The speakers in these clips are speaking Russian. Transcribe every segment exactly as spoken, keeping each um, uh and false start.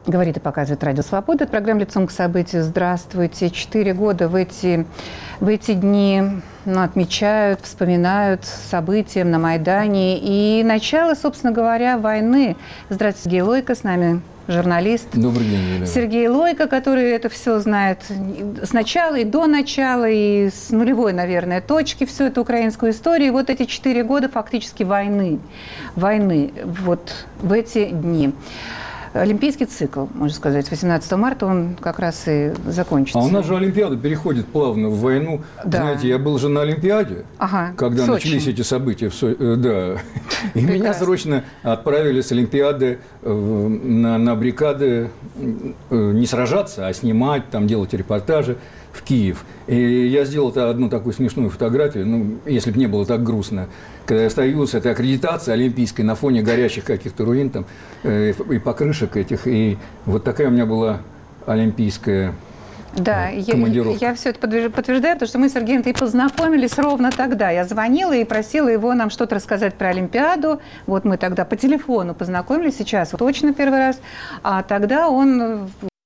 Говорит и показывает Радио Свобода. Программа «Лицом к событию». Здравствуйте. Четыре года в эти, в эти дни ну, отмечают, вспоминают события на Майдане. И начало, собственно говоря, войны. Здравствуйте, Сергей Лойко с нами, журналист. Добрый день, Елена. Сергей Лойко, который это все знает с начала и до начала, и с нулевой, наверное, точки всю эту украинскую историю. И вот эти четыре года фактически войны. Войны вот в эти дни. Олимпийский цикл, можно сказать, восемнадцатого марта он как раз и закончится. А у нас же Олимпиада переходит плавно в войну. Да. Знаете, я был же на Олимпиаде, ага, когда начались эти события. В Со... Да. И меня срочно отправили с Олимпиады на, на бригады не сражаться, а снимать, там, делать репортажи в Киев. И я сделал одну такую смешную фотографию, ну, если бы не было так грустно. Когда я стою с этой аккредитацией олимпийской на фоне горящих каких-то руин там, э, и покрышек этих. И вот такая у меня была олимпийская да, э, командировка. Я, я все это подтверждаю, потому что мы с Сергеем и познакомились ровно тогда. Я звонила и просила его нам что-то рассказать про Олимпиаду. Вот мы тогда по телефону познакомились, сейчас вот точно первый раз. А тогда он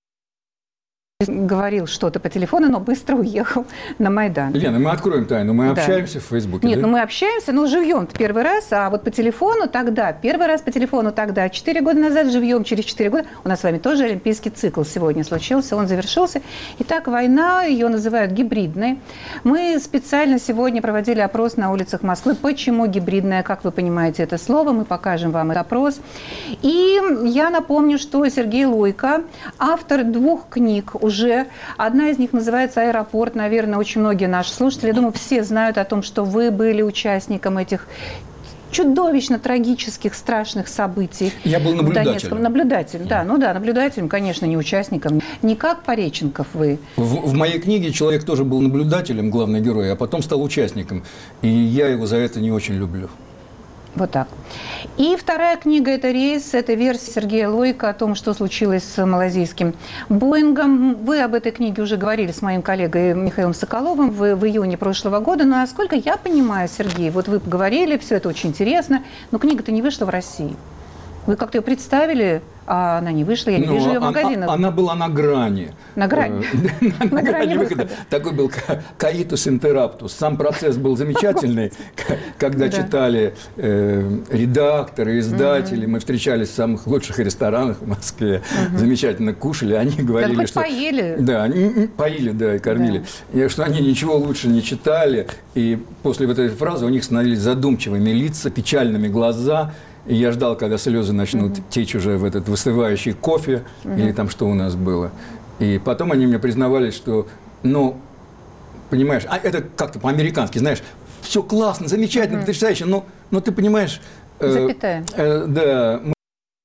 говорил что-то по телефону, но быстро уехал на Майдан. Лена, мы откроем тайну, мы да. общаемся в Фейсбуке. Нет, да? ну мы общаемся, но живьем первый раз, а вот по телефону тогда, первый раз по телефону тогда, четыре года назад живьем, через четыре года, у нас с вами тоже олимпийский цикл сегодня случился, он завершился. Итак, война, ее называют гибридной. Мы специально сегодня проводили опрос на улицах Москвы. Почему гибридная? Как вы понимаете это слово? Мы покажем вам этот опрос. И я напомню, что Сергей Лойко, автор двух книг, уже. Одна из них называется «Аэропорт». Наверное, очень многие наши слушатели, я думаю, все знают о том, что вы были участником этих чудовищно трагических, страшных событий. Я был наблюдателем. Наблюдателем, да. Ну да, наблюдателем, конечно, не участником. Не как Пореченков вы. В, в моей книге человек тоже был наблюдателем, главный герой, а потом стал участником. И я его за это не очень люблю. Вот так. И вторая книга – это «Рейс», это версия Сергея Лойко о том, что случилось с малазийским Боингом. Вы об этой книге уже говорили с моим коллегой Михаилом Соколовым в, в июне прошлого года. Но, насколько я понимаю, Сергей, вот вы говорили, все это очень интересно, но книга-то не вышла в России. Вы как-то ее представили, а она не вышла, я не вижу ее в магазинах. Она была на грани. На грани? На грани выхода. Такой был каитус интераптус. Сам процесс был замечательный, когда читали редакторы, издатели. Мы встречались в самых лучших ресторанах в Москве. Замечательно кушали. Они говорили, что... поели. Да, поили, да, и кормили. Что они ничего лучше не читали. И после вот этой фразы у них становились задумчивыми лица, печальными глаза. И я ждал, когда слезы начнут uh-huh. течь уже в этот выстывающий кофе, uh-huh. или там что у нас было. И потом они мне признавались, что, ну, понимаешь, а это как-то по-американски, знаешь, все классно, замечательно, uh-huh. потрясающе, но, но ты понимаешь... Запятая. Э, э, да, мы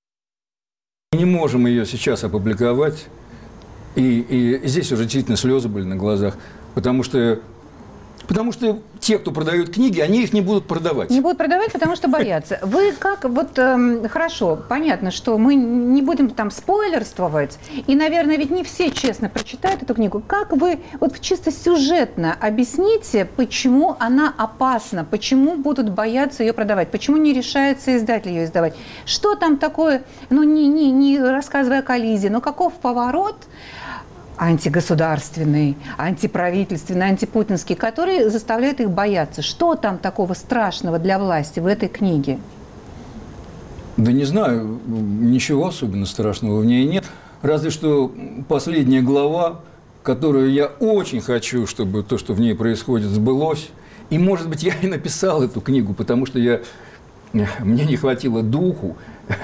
не можем ее сейчас опубликовать, и, и здесь уже действительно слезы были на глазах, потому что... Потому что те, кто продают книги, они их не будут продавать. Не будут продавать, потому что боятся. Вы как, вот, э, хорошо, понятно, что мы не будем там спойлерствовать, и, наверное, ведь не все честно прочитают эту книгу. Как вы вот чисто сюжетно объясните, почему она опасна, почему будут бояться ее продавать, почему не решается издатель ее издавать? Что там такое, ну, не, не, не рассказывая о коллизии, но каков поворот антигосударственный, антиправительственный, антипутинский, который заставляет их бояться. Что там такого страшного для власти в этой книге? Да не знаю, ничего особенно страшного в ней нет. Разве что последняя глава, которую я очень хочу, чтобы то, что в ней происходит, сбылось. И, может быть, я и написал эту книгу, потому что я, мне не хватило духу,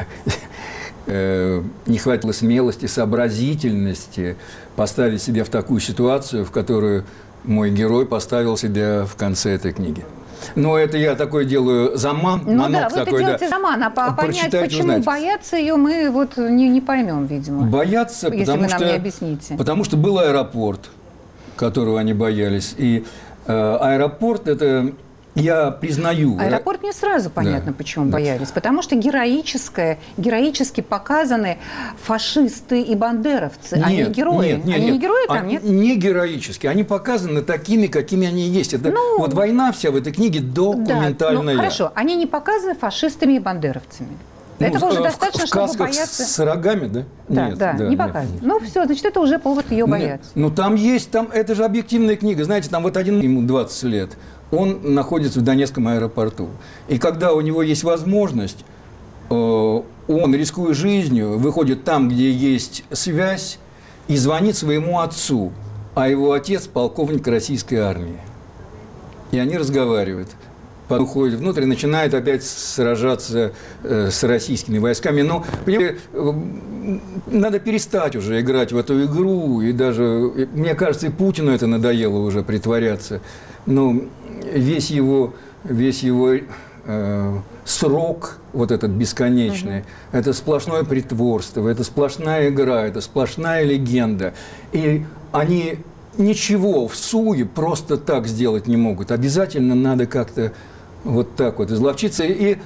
не хватило смелости, сообразительности поставить себя в такую ситуацию, в которую мой герой поставил себя в конце этой книги. Но это я такой делаю заман, ну манок да, вы такой, делаете да. заман, а понять, почему узнать. Боятся ее, мы вот не, не поймем, видимо. Боятся, если потому вы нам что, не объясните. Потому что был аэропорт, которого они боялись. И э, аэропорт – это... Я признаю. Аэропорт не сразу понятно, да, почему да. боялись. Потому что героическое, героически показаны фашисты и бандеровцы. Нет, они герои. Нет, нет, они нет. не герои там, они нет? Не героически. Они показаны такими, какими они есть. Это ну, вот война вся в этой книге документальная. Да, ну, хорошо, они не показаны фашистами и бандеровцами. Этого ну, уже в, достаточно, в чтобы касках бояться. с рогами, да? Да, нет, да, да, не показывают. Ну, все, значит, это уже повод ее бояться. Нет, ну, там есть, там, это же объективная книга. Знаете, там вот один, ему двадцать лет, он находится в Донецком аэропорту. И когда у него есть возможность, э, он, рискуя жизнью, выходит там, где есть связь, и звонит своему отцу. А его отец – полковник российской армии. И они разговаривают. Потом уходит внутрь и начинает опять сражаться э, с российскими войсками. Но, понимаете, э, надо перестать уже играть в эту игру. И даже, мне кажется, и Путину это надоело уже притворяться. Но весь его, весь его э, срок, вот этот бесконечный, угу. это сплошное притворство, это сплошная игра, это сплошная легенда. И они ничего в суе просто так сделать не могут. Обязательно надо как-то вот так вот изловчиться. И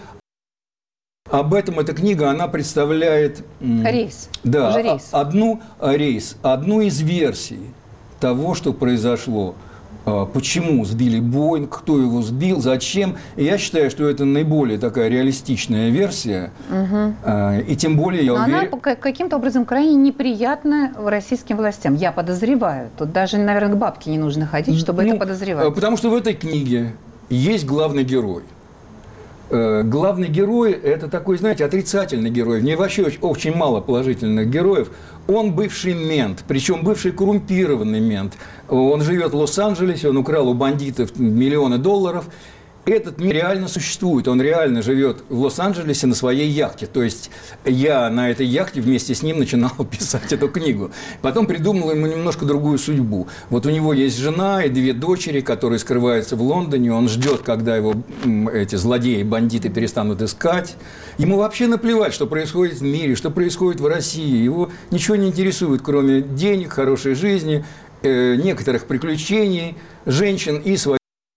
об этом эта книга, она представляет... Рейс. Да, Уже рейс. Одну, рейс, одну из версий того, что произошло. Почему сбили Боинг, кто его сбил, зачем. И я считаю, что это наиболее такая реалистичная версия. Угу. И тем более я Но уверен... она каким-то образом крайне неприятна российским властям. Я подозреваю. Тут даже, наверное, к бабке не нужно ходить, чтобы ну, это подозревать. Потому что в этой книге есть главный герой. Главный герой – это такой, знаете, отрицательный герой. В ней вообще очень, очень мало положительных героев. Он бывший мент, причем бывший коррумпированный мент. Он живет в Лос-Анджелесе, он украл у бандитов миллионы долларов. Этот мир реально существует, он реально живет в Лос-Анджелесе на своей яхте. То есть я на этой яхте вместе с ним начинал писать эту книгу. Потом придумал ему немножко другую судьбу. Вот у него есть жена и две дочери, которые скрываются в Лондоне. Он ждет, когда его эти злодеи, бандиты перестанут искать. Ему вообще наплевать, что происходит в мире, что происходит в России. Его ничего не интересует, кроме денег, хорошей жизни, э, некоторых приключений, женщин и своих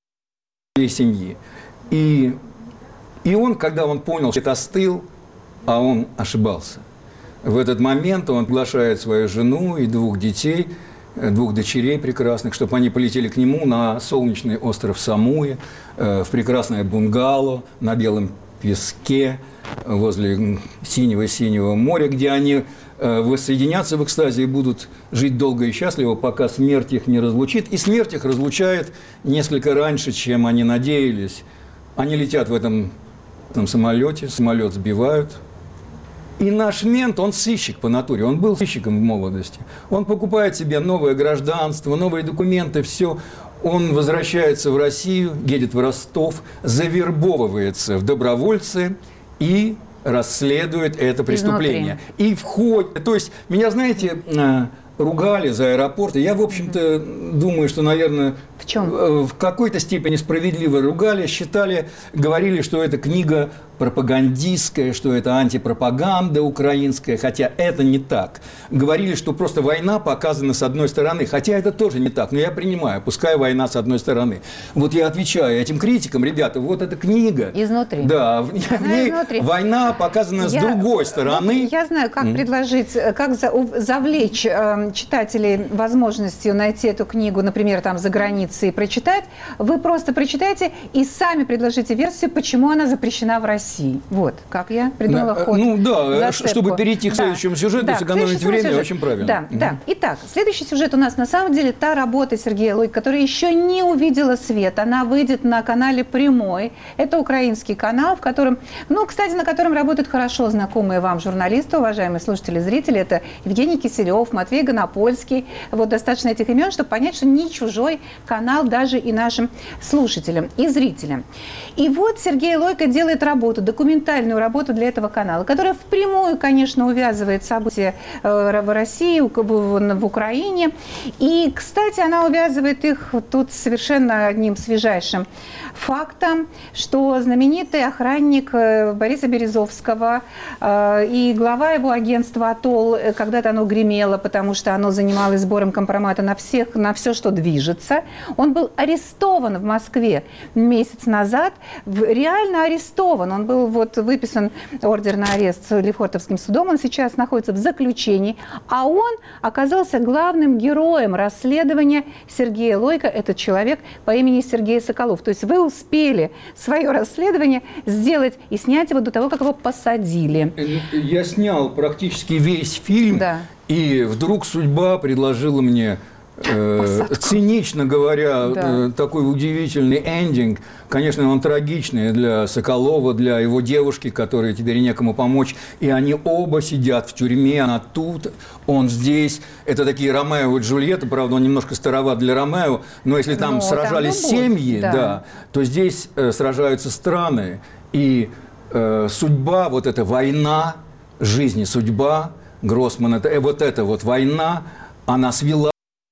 семьи. И, и он, когда он понял, что это остыл, а он ошибался. В этот момент он приглашает свою жену и двух детей, двух дочерей прекрасных, чтобы они полетели к нему на солнечный остров Самуи, в прекрасное бунгало на белом песке возле синего-синего моря, где они воссоединятся в экстазе и будут жить долго и счастливо, пока смерть их не разлучит. И смерть их разлучает несколько раньше, чем они надеялись. Они летят в этом, этом самолете, самолет сбивают. И наш мент, он сыщик по натуре, он был сыщиком в молодости. Он покупает себе новое гражданство, новые документы, все. Он возвращается в Россию, едет в Ростов, завербовывается в добровольцы и расследует это преступление. Изнутри. И входит... То есть, меня, знаете, ругали за аэропорт. И я, в общем-то, mm-hmm. думаю, что, наверное, в, чем? в какой-то степени справедливо ругали, считали, говорили, что эта книга пропагандистская, что это антипропаганда украинская, хотя это не так. Говорили, что просто война показана с одной стороны, хотя это тоже не так, но я принимаю, пускай война с одной стороны. Вот я отвечаю этим критикам, ребята, вот эта книга... Изнутри. Да, в ней изнутри. Война показана я, с другой стороны. Я знаю, как mm. предложить, как завлечь э, читателей возможностью найти эту книгу, например, там за границей и прочитать. Вы просто прочитайте и сами предложите версию, почему она запрещена в России. Вот, как я придумала ход. Ну да, зацепку. Чтобы перейти к следующему да. сюжету, да, сэкономить время, сюжет. Очень правильно. Да, угу. да. Итак, следующий сюжет у нас на самом деле та работа Сергея Лойко, которая еще не увидела свет. Она выйдет на канале «Прямой». Это украинский канал, в котором, ну, кстати, на котором работают хорошо знакомые вам журналисты, уважаемые слушатели и зрители. Это Евгений Киселев, Матвей Гонопольский. Вот достаточно этих имен, чтобы понять, что не чужой канал даже и нашим слушателям и зрителям. И вот Сергей Лойко делает работу, документальную работу для этого канала, которая впрямую, конечно, увязывает события в России, в Украине. И, кстати, она увязывает их тут совершенно одним свежайшим фактом, что знаменитый охранник Бориса Березовского и глава его агентства «Атолл», когда-то оно гремело, потому что оно занималось сбором компромата на всех, на все, что движется, он был арестован в Москве месяц назад, реально арестован. Он он был вот выписан ордер на арест Лефортовским судом, он сейчас находится в заключении, а он оказался главным героем расследования Сергея Лойко, этот человек по имени Сергей Соколов. То есть вы успели свое расследование сделать и снять его до того, как его посадили. Я снял практически весь фильм, да. И вдруг судьба предложила мне... Э, цинично говоря, да. э, такой удивительный эндинг. Конечно, он трагичный для Соколова, для его девушки, которой теперь некому помочь. И они оба сидят в тюрьме, она тут, он здесь. Это такие Ромео и Джульетта, правда, он немножко староват для Ромео, но если там но сражались там семьи, да. Да, то здесь э, сражаются страны. И э, судьба, вот эта война, жизнь и судьба Гроссмана, это, э, вот эта вот война, она свела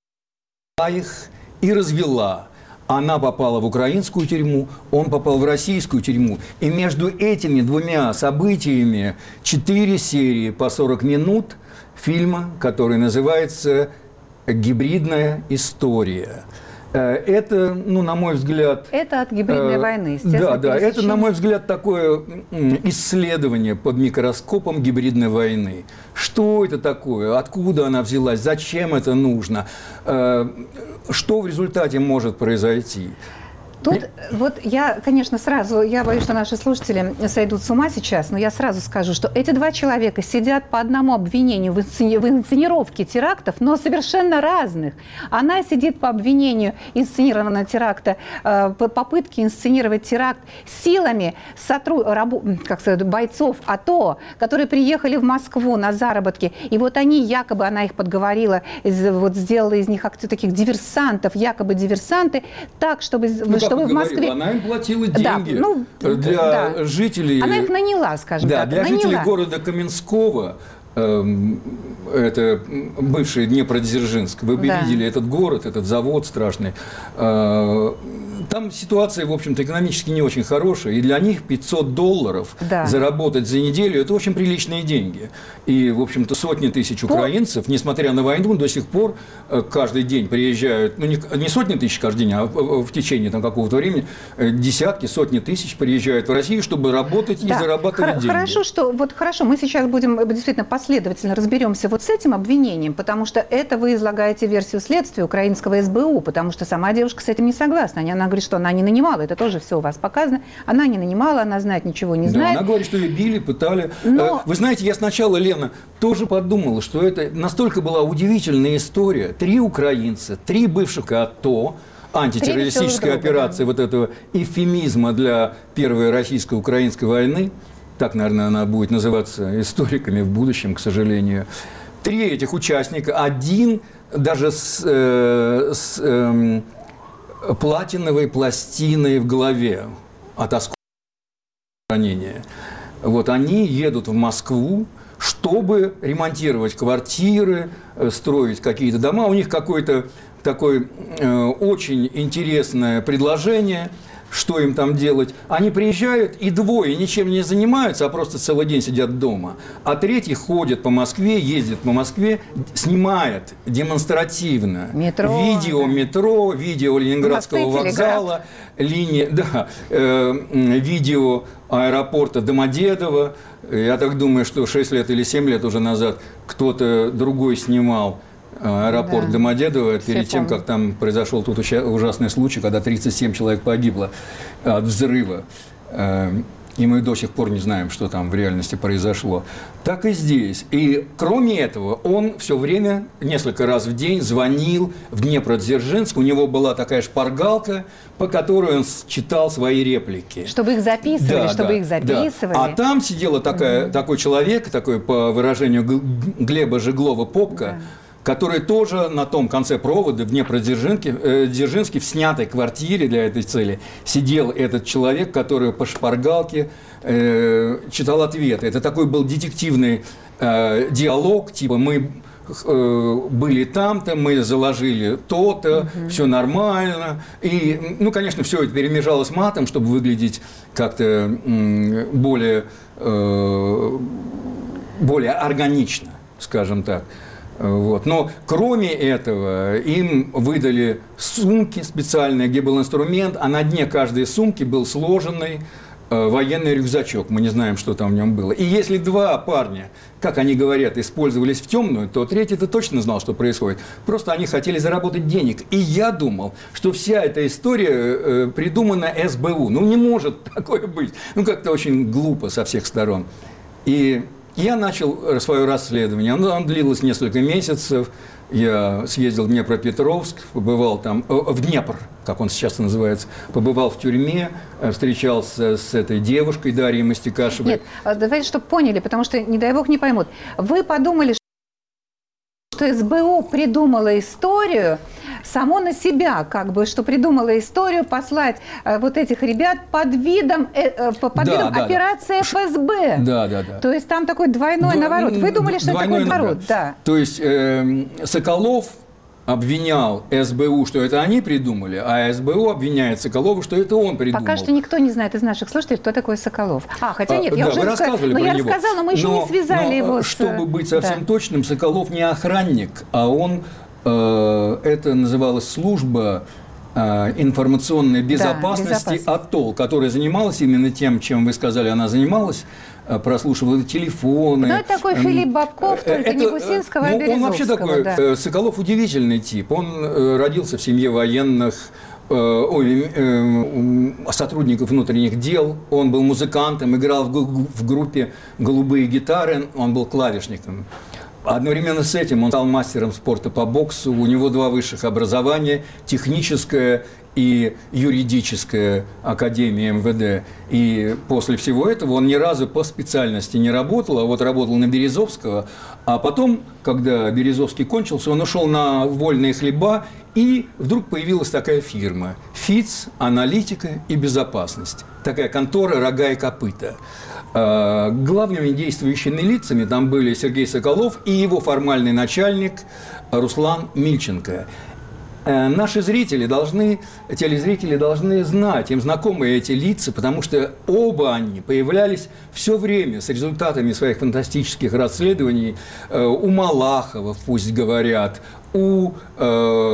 их и развела. Она попала в украинскую тюрьму, он попал в российскую тюрьму. И между этими двумя событиями четыре серии по сорок минут фильма, который называется «Гибридная история». Это, ну, на мой взгляд... Это от гибридной э, войны, естественно. Да, да, это, на мой взгляд, такое исследование под микроскопом гибридной войны. Что это такое? Откуда она взялась? Зачем это нужно? Э, что в результате может произойти? Тут вот я, конечно, сразу, я боюсь, что наши слушатели сойдут с ума сейчас, но я сразу скажу, что эти два человека сидят по одному обвинению в, инсцени... в инсценировке терактов, но совершенно разных. Она сидит по обвинению инсценированного теракта, э, по попытке инсценировать теракт силами сотру... рабу... как сказать, бойцов АТО, которые приехали в Москву на заработки, и вот они, якобы она их подговорила, вот сделала из них таких диверсантов, якобы диверсанты, так, чтобы... Ну, чтобы в Москве... Она им платила деньги, да, ну, для да. жителей... Она их наняла, скажем да, так. Для наняла. жителей города Каменского, э, это бывший Днепродзержинск, вы бы да. видели этот город, этот завод страшный. Э, там ситуация, в общем-то, экономически не очень хорошая, и для них пятьсот долларов да. заработать за неделю – это очень приличные деньги. И, в общем-то, сотни тысяч украинцев, несмотря на войну, до сих пор каждый день приезжают, ну, не, не сотни тысяч каждый день, а в, в течение там, какого-то времени десятки, сотни тысяч приезжают в Россию, чтобы работать да. и зарабатывать Хор- деньги. Хорошо, что, вот хорошо, мы сейчас будем действительно последовательно разберемся вот с этим обвинением, потому что это вы излагаете версию следствия украинского эс бэ у, потому что сама девушка с этим не согласна. Она говорит, что она не нанимала, это тоже все у вас показано. Она не нанимала, она знает, ничего не знает. Да, она говорит, что ее били, пытали. Но... Вы знаете, я сначала, Лена, тоже подумала, что это настолько была удивительная история. Три украинца, три бывших АТО, антитеррористическая операция, вот этого эвфемизма для Первой российско-украинской войны. Так, наверное, она будет называться историками в будущем, к сожалению. Три этих участника, один даже с... Э, с э, платиновой пластиной в голове от осколка ранения. Вот они едут в Москву, чтобы ремонтировать квартиры, строить какие-то дома. У них какое-то такое э, очень интересное предложение, что им там делать. Они приезжают, и двое ничем не занимаются, а просто целый день сидят дома. А третий ходит по Москве, ездит по Москве, снимает демонстративно метро, видео да. метро, видео Ленинградского вокзала, линии, да, э, видео аэропорта Домодедово. Я так думаю, что шесть лет или семь лет уже назад кто-то другой снимал аэропорт да. Домодедово, перед Все тем, помню. Как там произошел тот ужасный случай, когда тридцать семь человек погибло от взрыва. И мы до сих пор не знаем, что там в реальности произошло. Так и здесь. И кроме этого, он все время, несколько раз в день звонил в Днепродзержинск. У него была такая шпаргалка, по которой он читал свои реплики. Чтобы их записывали, да, чтобы да, их записывали. Да. А там сидела такая, mm-hmm. такой человек, такой, по выражению Глеба Жеглова, попка, yeah. который тоже на том конце провода в Днепродзержинске, э, Дзержинске, в снятой квартире для этой цели сидел этот человек, который по шпаргалке э, читал ответы. Это такой был детективный э, диалог, типа мы э, были там-то, мы заложили то-то, угу. все нормально. И, ну, конечно, все это перемежалось матом, чтобы выглядеть как-то э, более, э, более органично, скажем так. Вот. Но кроме этого им выдали сумки специальные, где был инструмент, а на дне каждой сумки был сложенный военный рюкзачок. Мы не знаем, что там в нем было. И если два парня, как они говорят, использовались в темную, то третий-то точно знал, что происходит. Просто они хотели заработать денег. И я думал, что вся эта история придумана эс бэ у. Ну, не может такое быть. Ну, как-то очень глупо со всех сторон. И я начал свое расследование. Оно, оно длилось несколько месяцев. Я съездил в Днепропетровск, побывал там, в Днепр, как он сейчас называется, побывал в тюрьме, встречался с этой девушкой Дарьей Мастикашевой. Нет, давайте, чтобы поняли, потому что, не дай бог, не поймут. Вы подумали, что эс бэ у придумала историю само на себя, как бы, что придумала историю послать э, вот этих ребят под видом, э, под да, видом да, операции да. эф эс бэ. Да, да, да. То есть там такой двойной Дво... наворот. Вы думали, что это такой наворот? Да. То есть э, Соколов обвинял эс бэ у, что это они придумали, а эс бэ у обвиняет Соколова, что это он придумал. Пока что никто не знает из наших слушателей, кто такой Соколов. А, хотя нет, а, я да, уже вы рассказывали но про я него. рассказала, но мы еще но, не связали но, его с... Чтобы быть совсем да. точным, Соколов не охранник, а он, э, это называлась служба э, информационной безопасности, да, безопасность. АТОЛ, которая занималась именно тем, чем вы сказали, она занималась, прослушивал телефоны. Ну, это такой Филипп Бабков, только это, не Гусинского, ну, а Березовского. Он вообще такой, да. Соколов удивительный тип. Он родился в семье военных, ой, сотрудников внутренних дел. Он был музыкантом, играл в группе «Голубые гитары», он был клавишником. Одновременно с этим он стал мастером спорта по боксу. У него два высших образования – техническое и юридическая академия эм вэ дэ. И после всего этого он ни разу по специальности не работал, а вот работал на Березовского. А потом, когда Березовский кончился, он ушел на вольные хлеба, и вдруг появилась такая фирма – ФИЦ, аналитика и безопасность. Такая контора «Рога и копыта». Главными действующими лицами там были Сергей Соколов и его формальный начальник Руслан Мильченко. Наши зрители должны, телезрители должны знать, им знакомы эти лица, потому что оба они появлялись все время с результатами своих фантастических расследований у Малахова, пусть говорят, у, э,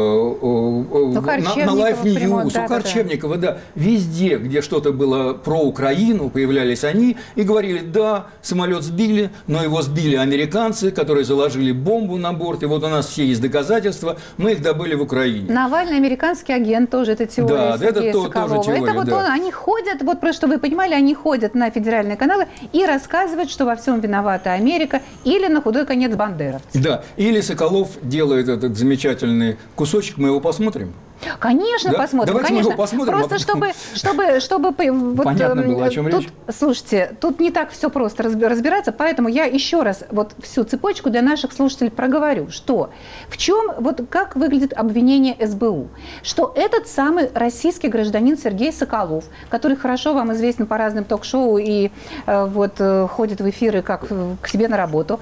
э, на, на Life News, да, у Корчевникова, да, да. Везде, где что-то было про Украину, появлялись они и говорили, да, самолет сбили, но его сбили американцы, которые заложили бомбу на борт, и вот у нас все есть доказательства, мы их добыли в Украине. Навальный американский агент, тоже это теория да, Сергея это Соколова. тоже теория, это вот да. он, они ходят, вот просто чтобы вы понимали, они ходят на федеральные каналы и рассказывают, что во всем виновата Америка или на худой конец бандеровцы. Да, или Соколов делает это замечательный кусочек, мы его посмотрим? Конечно, да? посмотрим. Давайте конечно. мы его посмотрим. Просто а потом... чтобы, чтобы, чтобы вот, понятно было, о чем тут, речь. Слушайте, тут не так все просто разбираться, поэтому я еще раз вот всю цепочку для наших слушателей проговорю, что в чем, вот как выглядит обвинение эс бэ у, что этот самый российский гражданин Сергей Соколов, который хорошо вам известен по разным ток-шоу и э, вот э, ходит в эфиры как к себе на работу,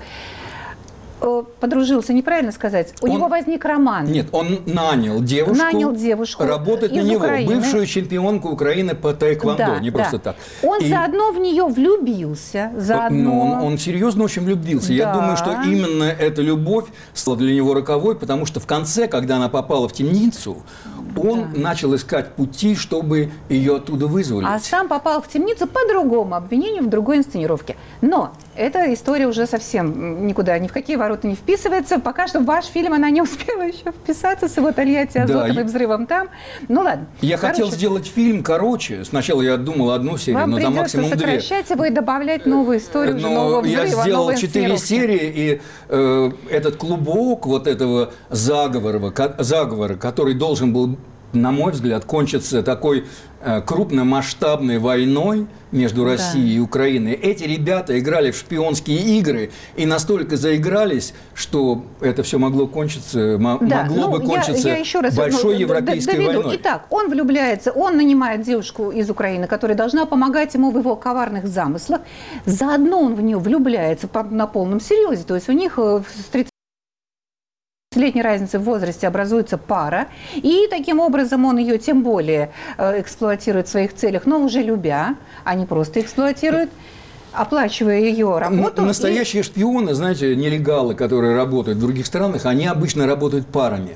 подружился, неправильно сказать, у он, него возник роман. Нет, он нанял девушку, нанял девушку работать на него, Украины. Бывшую чемпионку Украины по таэквондо, да, не да. просто так. Он и... заодно в нее влюбился, заодно... Ну, он, он серьезно очень влюбился. Да. Я думаю, что именно эта любовь стала для него роковой, потому что в конце, когда она попала в темницу, он да. начал искать пути, чтобы ее оттуда вызволить. А сам попал в темницу по другому обвинению, в другой инсценировке. Но эта история уже совсем никуда, ни в какие ворота не вписывается. Пока что в ваш фильм она не успела еще вписаться с его Тольятти, азотом да, и взрывом там. Ну ладно. Я короче, хотел сделать фильм короче. Сначала я думал одну серию, вам но там максимум две. Вам придется сокращать его и добавлять новую историю, уже нового взрыва, я сделал четыре серии, и э, этот клубок вот этого заговора, заговора, который должен был, на мой взгляд, кончится такой э, крупномасштабной войной между Россией да. и Украиной. Эти ребята играли в шпионские игры и настолько заигрались, что это все могло кончиться, да. могло ну, бы кончиться я, я еще раз, большой ну, европейской доведу. войной. Итак, он влюбляется, он нанимает девушку из Украины, которая должна помогать ему в его коварных замыслах. Заодно он в нее влюбляется на полном серьезе. То есть у них с тридцати летней разницы в возрасте образуется пара, и таким образом он ее тем более эксплуатирует в своих целях, но уже любя, а не просто эксплуатирует, оплачивая ее работу. Настоящие и... шпионы, знаете, нелегалы, которые работают в других странах, они обычно работают парами.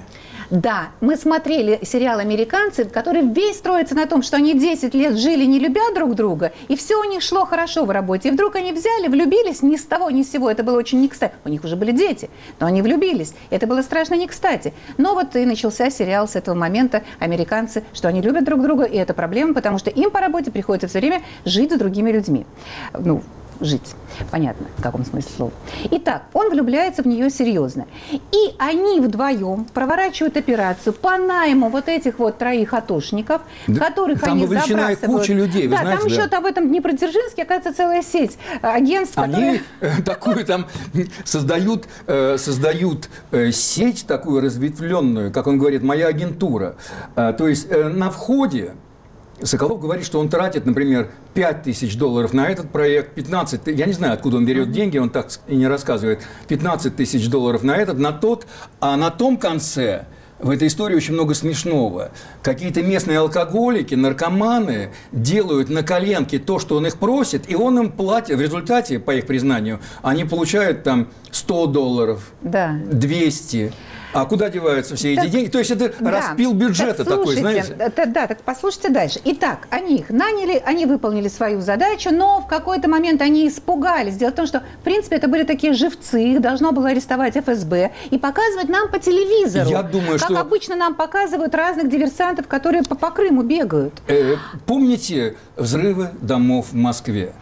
Да, мы смотрели сериал «Американцы», который весь строится на том, что они десять лет жили, не любя друг друга, и все у них шло хорошо в работе. И вдруг они взяли, влюбились ни с того, ни с сего. Это было очень не кстати. У них уже были дети, но они влюбились. Это было страшно не кстати. Но вот и начался сериал с этого момента «Американцы», что они любят друг друга, и это проблема, потому что им по работе приходится все время жить с другими людьми. Ну, жить. Понятно, в каком смысле слова. Итак, он влюбляется в нее серьезно. И они вдвоем проворачивают операцию по найму вот этих вот троих атошников, да, которых там они забрасывают. Там куча людей, вы да, знаете. Там да. еще там в этом Днепродзержинске, оказывается, целая сеть агентств, они которые... такую там создают, создают сеть такую разветвленную, как он говорит, моя агентура. То есть на входе Соколов говорит, что он тратит, например, пять тысяч долларов на этот проект, пятнадцать, я не знаю, откуда он берет деньги, он так и не рассказывает, пятнадцать тысяч долларов на этот, на тот, а на том конце в этой истории очень много смешного. Какие-то местные алкоголики, наркоманы делают на коленке то, что он их просит, и он им платит. В результате, по их признанию, они получают там сто долларов, да. двести. А куда деваются все эти так, деньги? То есть это да, распил бюджета так, такой, знаете? Это, да, так послушайте дальше. Итак, они их наняли, они выполнили свою задачу, но в какой-то момент они испугались. Дело в том, что, в принципе, это были такие живцы, их должно было арестовать эф эс бэ и показывать нам по телевизору. Я думаю, как что... обычно нам показывают разных диверсантов, которые по, по Крыму бегают. Э, помните взрывы домов в Москве?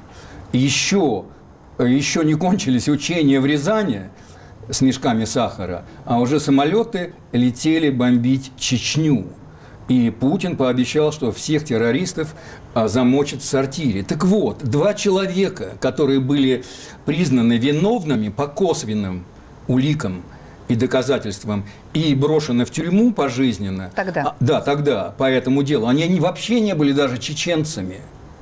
Еще, еще не кончились учения в Рязани с мешками сахара, а уже самолеты летели бомбить Чечню. И Путин пообещал, что всех террористов а, замочат в сортире. Так вот, два человека, которые были признаны виновными по косвенным уликам и доказательствам и брошены в тюрьму пожизненно. Тогда. А, да, тогда, по этому делу. Они, они вообще не были даже чеченцами.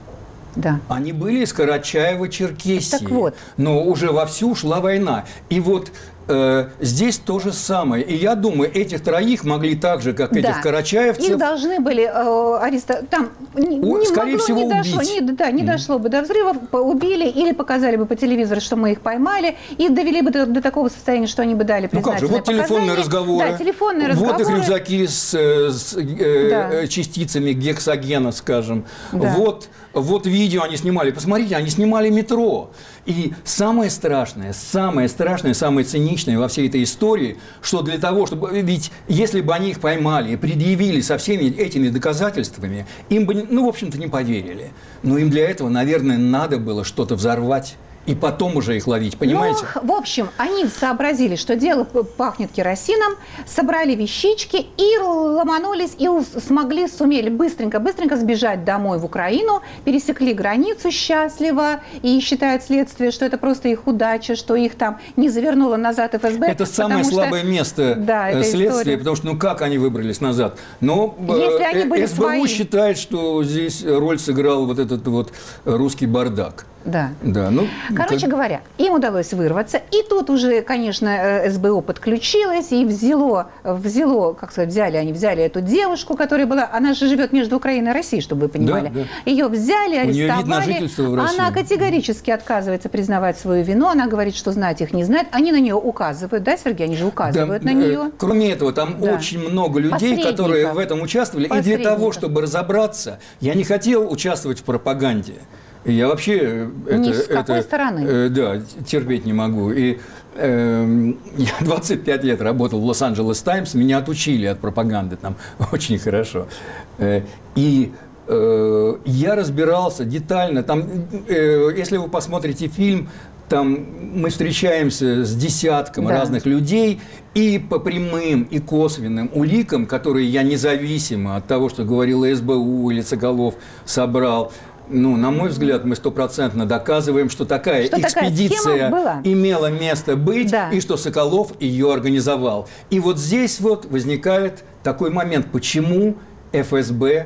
Да. Они были из Карачаево-Черкесии. Так вот. Но уже вовсю шла война. И вот э, здесь то же самое. И я думаю, этих троих могли так же, как да. этих карачаевцев... Их должны были э, арестовать. Там не, О, не скорее могло, всего, не дошло, убить. не, да, не mm. дошло бы до взрывов, убили или показали бы по телевизору, что мы их поймали, и довели бы до, до такого состояния, что они бы дали признательные ну как же, вот показания. телефонные разговоры. Да, телефонные разговоры. Вот их рюкзаки с, с э, да. частицами гексогена, скажем. Да. Вот, вот видео они снимали. Посмотрите, они снимали метро. И самое страшное, самое страшное, самое циничное во всей этой истории, что для того, чтобы... Ведь если бы они их поймали и предъявили со всеми этими доказательствами, им бы, ну, в общем-то, не поверили. Но им для этого, наверное, надо было что-то взорвать. И потом уже их ловить, понимаете? Ну, в общем, они сообразили, что дело пахнет керосином, собрали вещички и ломанулись, и смогли, сумели быстренько-быстренько сбежать домой в Украину, пересекли границу счастливо, и считает следствие, что это просто их удача, что их там не завернуло назад эф эс бэ. Это самое слабое что... место да, следствия, история. Потому что, ну, как они выбрались назад? Но Если они были эс бэ у свои... считает, что здесь роль сыграл вот этот вот русский бардак. Да. да ну, Короче как... говоря, им удалось вырваться, и тут уже, конечно, эс бэ о подключилось и взяло, взяло, как сказать, взяли, они взяли эту девушку, которая была, она же живет между Украиной и Россией, чтобы вы понимали. Да, да. Ее взяли, арестовали. У нее вид на жительство в России. Она категорически отказывается признавать свою вину, она говорит, что знать их не знает. Они на нее указывают, да, Сергей, они же указывают да, на нее. Кроме этого, там да. очень много людей, которые в этом участвовали, и для того, чтобы разобраться, я не хотел участвовать в пропаганде. Я вообще Ни это, с какой это, стороны. Э, да, терпеть не могу. И э, я двадцать пять лет работал в Лос-Анджелес Таймс, меня отучили от пропаганды там очень хорошо. Э, и э, я разбирался детально. Там, э, если вы посмотрите фильм, там мы встречаемся с десятком да. разных людей, и по прямым и косвенным уликам, которые я независимо от того, что говорил эс бэ у или Соколов, собрал. Ну, на мой взгляд, мы стопроцентно доказываем, что такая что экспедиция такая имела место быть, да. и что Соколов ее организовал. И вот здесь вот возникает такой момент, почему эф эс бэ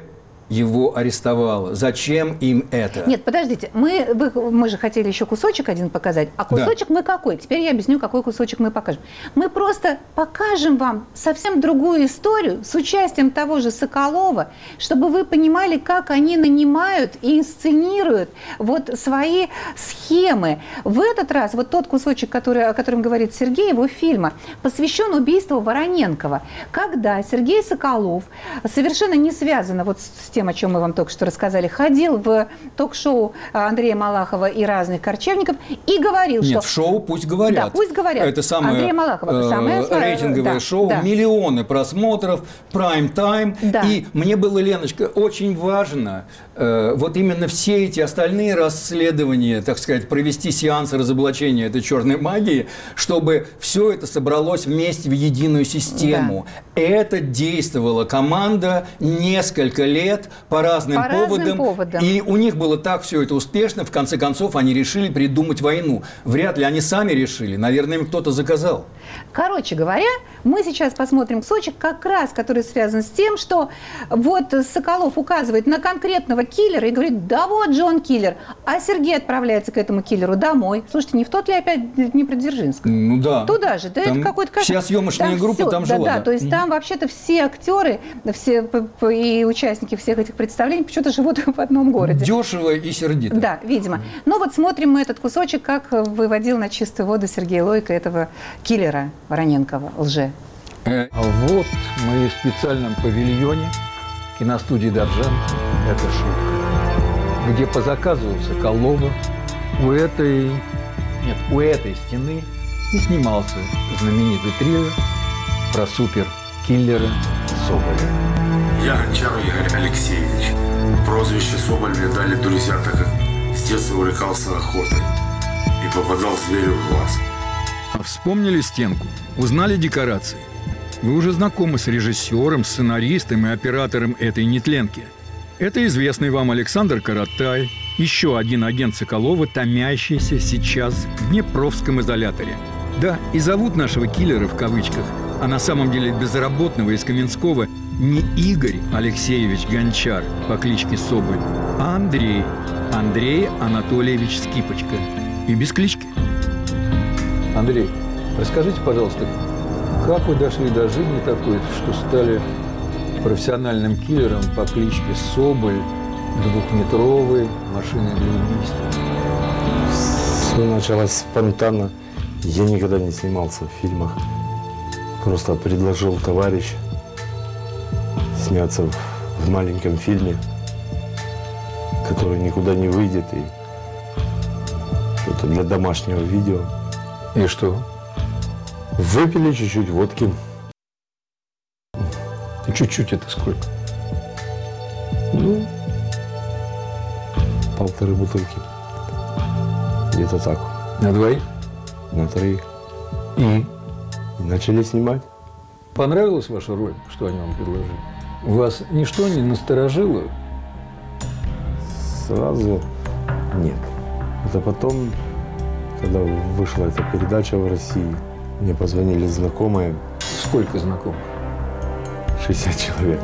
его арестовала? Зачем им это? Нет, подождите, мы, вы, мы же хотели еще кусочек один показать, а кусочек да. мы какой? Теперь я объясню, какой кусочек мы покажем. Мы просто покажем вам совсем другую историю с участием того же Соколова, чтобы вы понимали, как они нанимают и инсценируют вот свои схемы. В этот раз вот тот кусочек, который, о котором говорит Сергей, его фильма, посвящен убийству Вороненкова, когда Сергей Соколов, совершенно не связано вот с тем, о чем мы вам только что рассказали, ходил в ток-шоу Андрея Малахова и разных корчевников и говорил, Нет, что... в шоу пусть говорят. Да, пусть говорят. Это самое, Андрея Малахова, самое э, рейтинговое да, шоу, да. миллионы просмотров, прайм-тайм. Да. И мне было, Леночка, очень важно э, вот именно все эти остальные расследования, так сказать, провести сеанс разоблачения этой черной магии, чтобы все это собралось вместе в единую систему. Да. Это действовала команда несколько лет по разным, по поводам, разным поводам. И у них было так все это успешно, в конце концов они решили придумать войну. Вряд ли они сами решили, наверное, им кто-то заказал. Короче говоря, мы сейчас посмотрим кусочек, как раз, который связан с тем, что вот Соколов указывает на конкретного киллера и говорит, да вот же он киллер, а Сергей отправляется к этому киллеру домой. Слушайте, не в тот ли опять Днепродзержинск? Ну да. Туда же, да, это какой-то... Вся съемочная там группа все, там да, жила. Да, да, то есть mm-hmm. там вообще-то все актеры, все и участники всех этих представлений почему-то живут в одном городе. Дешево и сердито. Да, видимо. Mm-hmm. Ну вот смотрим мы этот кусочек, как выводил на чистую воду Сергей Лойко этого киллера Вороненкова, лже. А вот мы в специальном павильоне киностудии «Доржан» «Это шутка», где по заказу Соколова у этой, нет, у этой стены и снимался знаменитый триллер про суперкиллера Соболя. Я Гончар Игорь Алексеевич. Прозвище Соболь мне дали друзья, так как с детства увлекался охотой и попадал зверю в глаз. Вспомнили стенку, узнали декорации. Вы уже знакомы с режиссером, сценаристом и оператором этой нетленки. Это известный вам Александр Каратай, еще один агент Соколова, томящийся сейчас в Днепровском изоляторе. Да, и зовут нашего киллера в кавычках, а на самом деле безработного из Каменского не Игорь Алексеевич Гончар по кличке Соболь, а Андрей, Андрей Анатольевич Скипочка. И без клички. Андрей, расскажите, пожалуйста, как вы дошли до жизни такой, что стали профессиональным киллером по кличке Соболь, двухметровой, машиной для убийства? Все началось спонтанно. Я никогда не снимался в фильмах. Просто предложил товарищ сняться в, в маленьком фильме, который никуда не выйдет, и что-то для домашнего видео. И что? Выпили чуть-чуть водки. И чуть-чуть это сколько? Ну, полторы бутылки. Где-то так. На двоих? На троих. И? И начали снимать. Понравилась ваша роль, что они вам предложили? Вас ничто не насторожило? Сразу нет. Это потом, когда вышла эта передача в России, мне позвонили знакомые. Сколько знакомых? шестьдесят человек.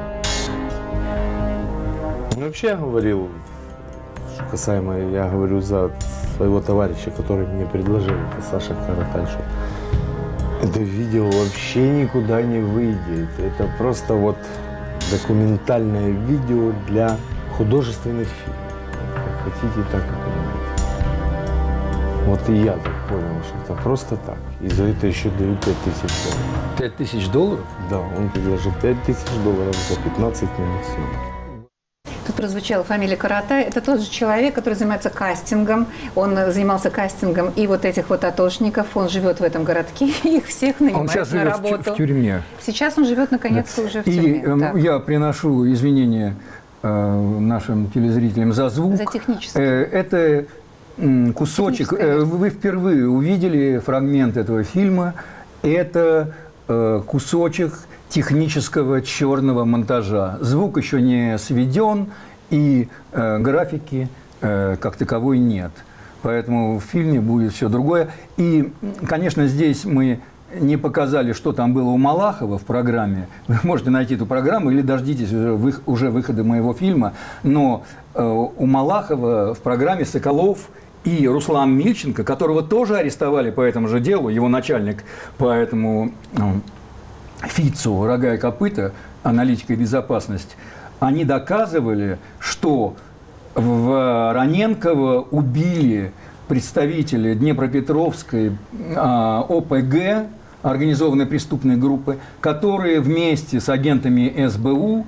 Ну, вообще я говорил, касаемо, я говорю за своего товарища, который мне предложил, это Саша Каратай, что это видео вообще никуда не выйдет. Это просто вот документальное видео для художественных фильмов. Как хотите, так и понимаете. Вот и я так понял, что это просто так. И за это еще дают пять тысяч долларов. Пять тысяч долларов? Да, он предложил пять тысяч долларов за пятнадцать минут съемок. Тут прозвучала фамилия Каратай. Это тот же человек, который занимается кастингом. Он занимался кастингом и вот этих вот атошников. Он живет в этом городке, их всех нанимает он сейчас на живет работу. В тюрьме. Сейчас он живет наконец-то да. уже в тюрьме. И да. я приношу извинения э, нашим телезрителям за звук. За технический. Э, это э, кусочек. Э, вы впервые увидели фрагмент этого фильма. Это э, кусочек технического черного монтажа. Звук еще не сведен, и э, графики э, как таковой нет. Поэтому в фильме будет все другое. И, конечно, здесь мы не показали, что там было у Малахова в программе. Вы можете найти эту программу или дождитесь уже, вы, уже выхода моего фильма. Но э, у Малахова в программе Соколов и Руслан Мильченко, которого тоже арестовали по этому же делу, его начальник по этому э, ФИЦу «Рога и копыта», аналитика и безопасность, они доказывали, что в Раненково убили представители Днепропетровской а, ОПГ, организованной преступной группы, которые вместе с агентами СБУ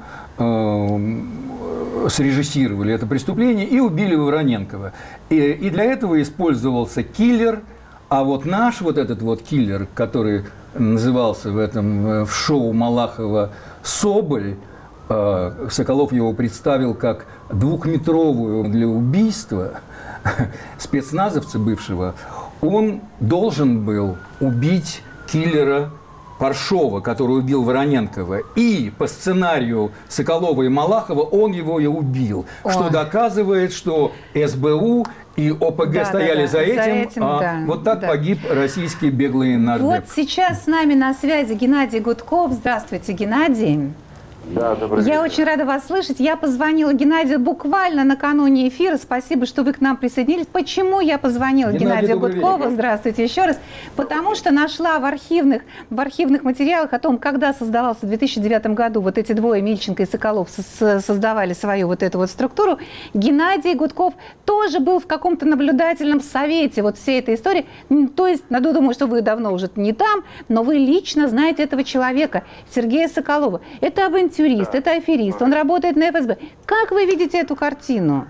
э, срежиссировали это преступление и убили Вороненкова. И, и для этого использовался киллер, а вот наш вот этот вот киллер, который назывался в этом в шоу Малахова «Соболь», э, Соколов его представил как двухметровую для убийства спецназовца бывшего, он должен был убить киллера Паршова, который убил Вороненкова. И по сценарию Соколова и Малахова он его и убил. Ой. Что доказывает, что СБУ и ОПГ да, стояли да, да. за этим, за этим а да, вот так да. погиб российский беглый нардеп. Вот сейчас с нами на связи Геннадий Гудков. Здравствуйте, Геннадий. Да, добрый Я вечер. очень рада вас слышать. Я позвонила Геннадию буквально накануне эфира. Спасибо, что вы к нам присоединились. Почему я позвонила Геннадий, Геннадию Гудкову? Вечер. Здравствуйте еще раз. Потому что нашла в архивных, в архивных материалах о том, когда создавался в две тысячи девятом году вот эти двое, Мильченко и Соколов, создавали свою вот эту вот структуру. Геннадий Гудков тоже был в каком-то наблюдательном совете вот всей этой истории. То есть, я думаю, что вы давно уже не там, но вы лично знаете этого человека, Сергея Соколова. Это авантюрист. Юрист, да. Это аферист, он работает на эф эс бэ. Как вы видите эту картину?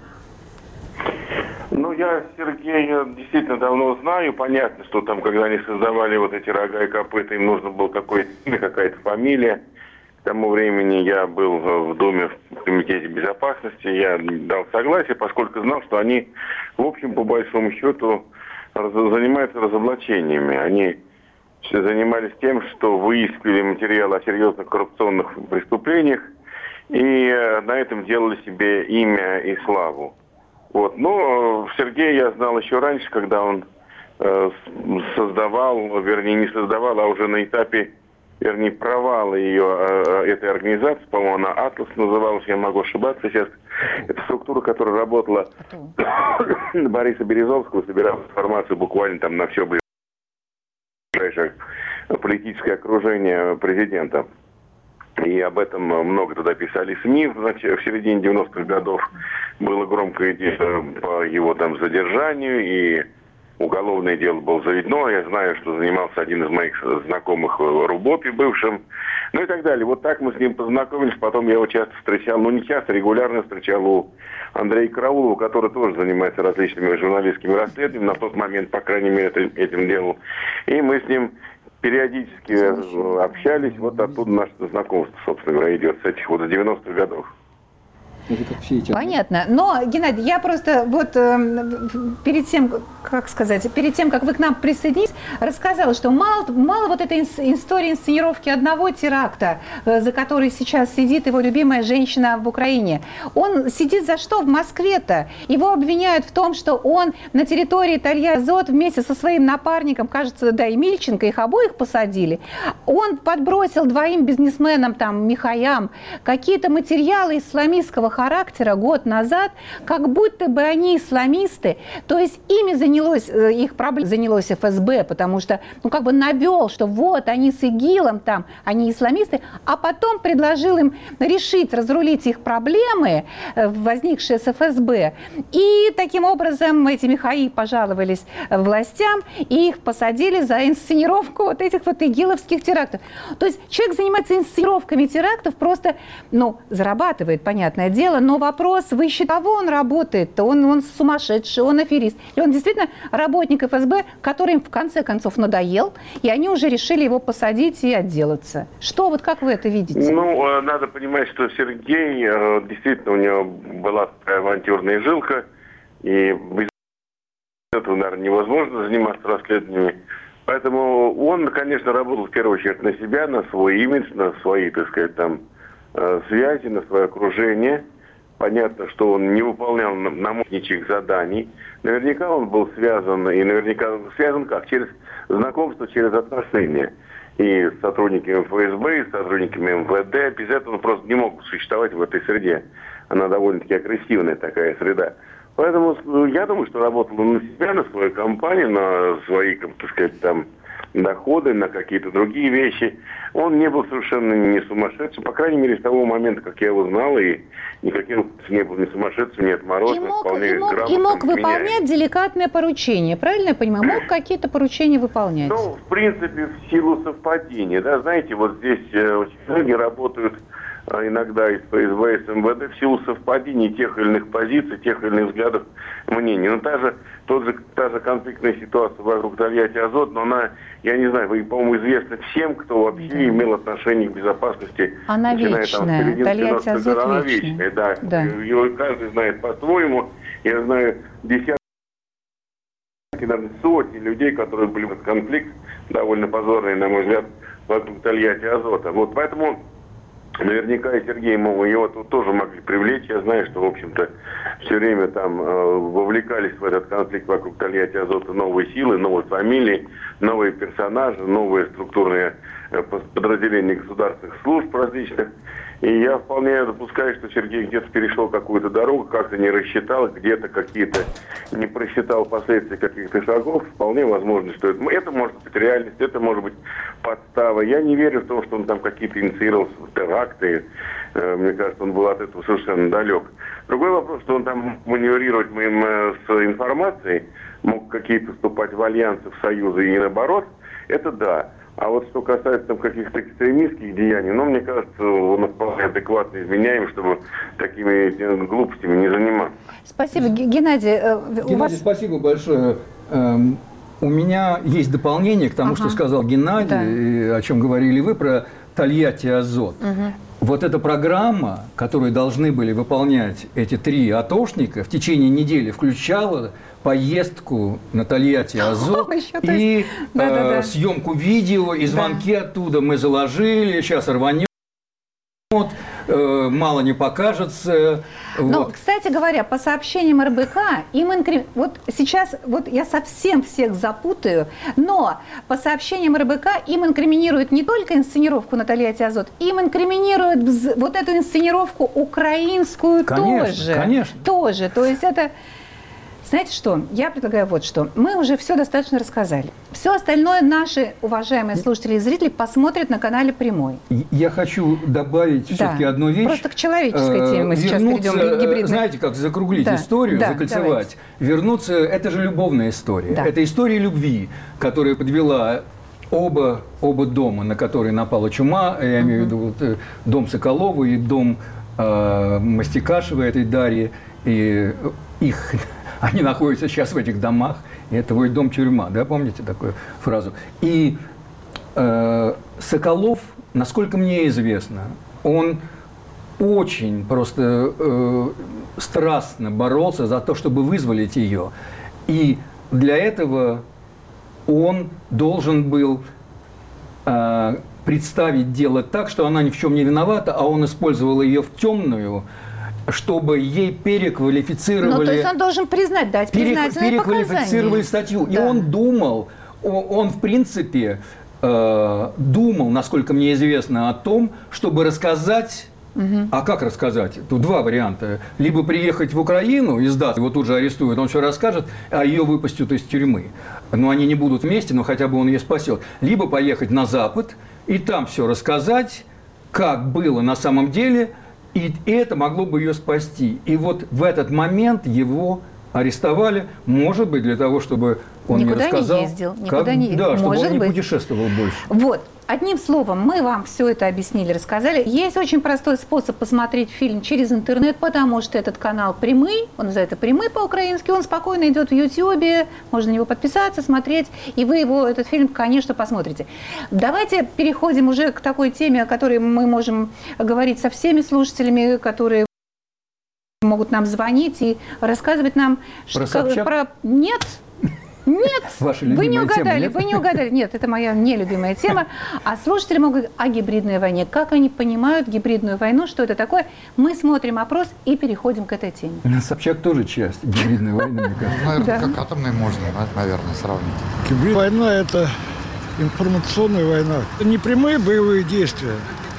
Ну, я Сергея действительно давно знаю. Понятно, что там, когда они создавали вот эти рога и копыта, им нужно было какая-то фамилия. К тому времени я был в Думе в Комитете безопасности, я дал согласие, поскольку знал, что они, в общем, по большому счету, занимаются разоблачениями. Они занимались тем, что выискивали материалы о серьезных коррупционных преступлениях и на этом делали себе имя и славу. Вот. Но Сергея я знал еще раньше, когда он э, создавал, вернее не создавал, а уже на этапе, вернее, провала ее, э, этой организации, по-моему, она «Атлас» называлась, я могу ошибаться сейчас. Это структура, которая работала на Бориса Березовского, собирала информацию буквально там на все ближайшее политическое окружение президента. И об этом много тогда писали СМИ. В середине девяностых годов было громкое дело по его там задержанию, и уголовное дело было заведено. Я знаю, что занимался один из моих знакомых Рубопи бывшим, ну и так далее. Вот так мы с ним познакомились. Потом я его часто встречал, ну не часто, регулярно встречал у Андрея Караулова, который тоже занимается различными журналистскими расследованиями. На тот момент, по крайней мере, этим делал. И мы с ним периодически общались. Вот оттуда наше знакомство, собственно говоря, идет с этих вот девяностых годов. Понятно. Но, Геннадий, я просто вот э, перед тем, как сказать, перед тем, как вы к нам присоединились, рассказала, что мало, мало вот этой истории инсценировки одного теракта, э, за который сейчас сидит его любимая женщина в Украине. Он сидит за что в Москве-то? Его обвиняют в том, что он на территории Тольятти-Азот вместе со своим напарником, кажется, да, и Мильченко, их обоих посадили. Он подбросил двоим бизнесменам, там, Михаям, какие-то материалы исламистского характера год назад, как будто бы они исламисты, то есть ими занялось, их проблем занялось эф эс бэ, потому что, ну, как бы навел, что вот они с ИГИЛом там, они исламисты, а потом предложил им решить, разрулить их проблемы, возникшие с эф эс бэ, и таким образом эти Михаи пожаловались властям, и их посадили за инсценировку вот этих вот игиловских терактов. То есть человек занимается инсценировками терактов, просто, ну, зарабатывает, понятное дело, но вопрос, вы считаете, кого он работает? Он, он сумасшедший, он аферист. Или он действительно работник эф эс бэ, который им в конце концов надоел, и они уже решили его посадить и отделаться. Что, вот как вы это видите? Ну, надо понимать, что Сергей, действительно, у него была такая авантюрная жилка, и без этого, наверное, невозможно заниматься расследованиями. Поэтому он, конечно, работал в первую очередь на себя, на свой имидж, на свои, так сказать, там, связи, на свое окружение. Понятно, что он не выполнял наместничьих заданий. Наверняка он был связан, и наверняка связан как? Через знакомство, через отношения. и с сотрудниками эф эс бэ, и с сотрудниками эм вэ дэ. Без этого он просто не мог существовать в этой среде. Она довольно-таки агрессивная такая среда. Поэтому я думаю, что работал он на себя, на свою компанию, на свои, так сказать, там, доходы, на какие-то другие вещи. Он не был совершенно не сумасшедшим, по крайней мере, с того момента, как я его знал, и никаким не был ни сумасшедшим, ни отмороженным, вполне и мог, грамотным. И мог выполнять деликатные поручения, правильно я понимаю? Мог какие-то поручения выполнять? Ну, в принципе, в силу совпадения, да, знаете, вот здесь э, очень многие работают э, иногда из эф эс бэ, из эм вэ дэ в силу совпадений тех или иных позиций, тех или иных взглядов, мнений. Ну, та же, тот же, та же конфликтная ситуация вокруг Тольятти Азот, но она, я не знаю, вы, по-моему, известна всем, кто вообще да. имел отношение к безопасности. Она вечная, Тольятти Азот она вечная. вечная, да. да. Ее каждый знает по-своему. Я знаю десятки, наверное, сотни людей, которые были в этот конфликт, довольно позорный, на мой взгляд, вокруг Тольятти Азота. Вот поэтому наверняка и Сергей его тут тоже могли привлечь. Я знаю, что, в общем-то, все время там э, вовлекались в этот конфликт вокруг Тольятти Азота новые силы, новые фамилии, новые персонажи, новые структурные э, подразделения государственных служб различных. И я вполне допускаю, что Сергей где-то перешел какую-то дорогу, как-то не рассчитал, где-то какие-то не просчитал последствия каких-то шагов. Вполне возможно, что это, это может быть реальность, это может быть подстава. Я не верю в то, что он там какие-то инициировал теракты. Мне кажется, он был от этого совершенно далек. Другой вопрос, что он там маневрировать с информацией, мог какие-то вступать в альянсы, в союзы и наоборот, это да. А вот что касается там каких-то экстремистских деяний, ну, мне кажется, он вполне адекватно изменяем, чтобы такими глупостями не заниматься. Спасибо, Геннадий. Геннадий, у вас... спасибо большое. Эм, у меня есть дополнение к тому, ага. что сказал Геннадий, да. и о чем говорили вы, про Тольятти Азот. Угу. Вот эта программа, которую должны были выполнять эти три атошника, в течение недели включала поездку на Тольятти Азот и да, э, да, да. съемку видео, и звонки да. оттуда мы заложили, сейчас рванем, э, мало не покажется. Ну, вот. Кстати говоря, по сообщениям эр бэ ка, им инкрим... вот сейчас вот я совсем всех запутаю, но по сообщениям эр бэ ка им инкриминируют не только инсценировку на Тольятти Азот, им инкриминируют вз... вот эту инсценировку украинскую конечно, тоже. Конечно. Тоже. То есть это... Знаете что? Я предлагаю вот что. Мы уже все достаточно рассказали. Все остальное наши уважаемые слушатели и зрители посмотрят на канале «Прямой». Я хочу добавить да. все-таки одну вещь. Просто к человеческой теме мы сейчас перейдем к гибридной. Знаете, как закруглить да. историю, да, закольцевать. Давайте. Вернуться, это же любовная история. Да. Это история любви, которая подвела оба, оба дома, на которые напала чума. Я имею в виду вот, дом Соколова и дом э, Мастикашевой, этой Дарьи. И их... Они находятся сейчас в этих домах, и это твой дом-тюрьма, да, помните такую фразу? И э, Соколов, насколько мне известно, он очень просто э, страстно боролся за то, чтобы вызволить ее. И для этого он должен был э, представить дело так, что она ни в чем не виновата, а он использовал ее в темную, чтобы ей переквалифицировали... Ну, то есть он должен признать, дать признательные переквалифицировали статью. Да. И он думал, он, в принципе, э, думал, насколько мне известно, о том, чтобы рассказать... Угу. А как рассказать? Тут два варианта. Либо приехать в Украину и сдаться, его тут же арестуют, он все расскажет, а ее выпустят из тюрьмы. Но они не будут вместе, но хотя бы он ее спасет. Либо поехать на Запад и там все рассказать, как было на самом деле... И это могло бы ее спасти. И вот в этот момент его арестовали, может быть, для того, чтобы он никуда не рассказал. Не ездил, никуда как, не ездил. Да, чтобы может он не быть. путешествовал больше. Вот. Одним словом, мы вам все это объяснили, рассказали. Есть очень простой способ посмотреть фильм через интернет, потому что этот канал «Прямый», он называется «Прямый» по-украински, он спокойно идет в Ютьюбе, можно на него подписаться, смотреть, и вы его, этот фильм, конечно, посмотрите. Давайте переходим уже к такой теме, о которой мы можем говорить со всеми слушателями, которые могут нам звонить и рассказывать нам... Про Собчак? Про... Нет. Нет, вы не угадали, тема, вы не угадали. Нет, это моя нелюбимая тема. А слушатели могут говорить о гибридной войне. Как они понимают гибридную войну, что это такое? Мы смотрим опрос и переходим к этой теме. Собчак тоже часть гибридной войны, мне кажется. Наверное, как атомной можно, наверное, сравнить. Гибридная война – это информационная война. Это не прямые боевые действия,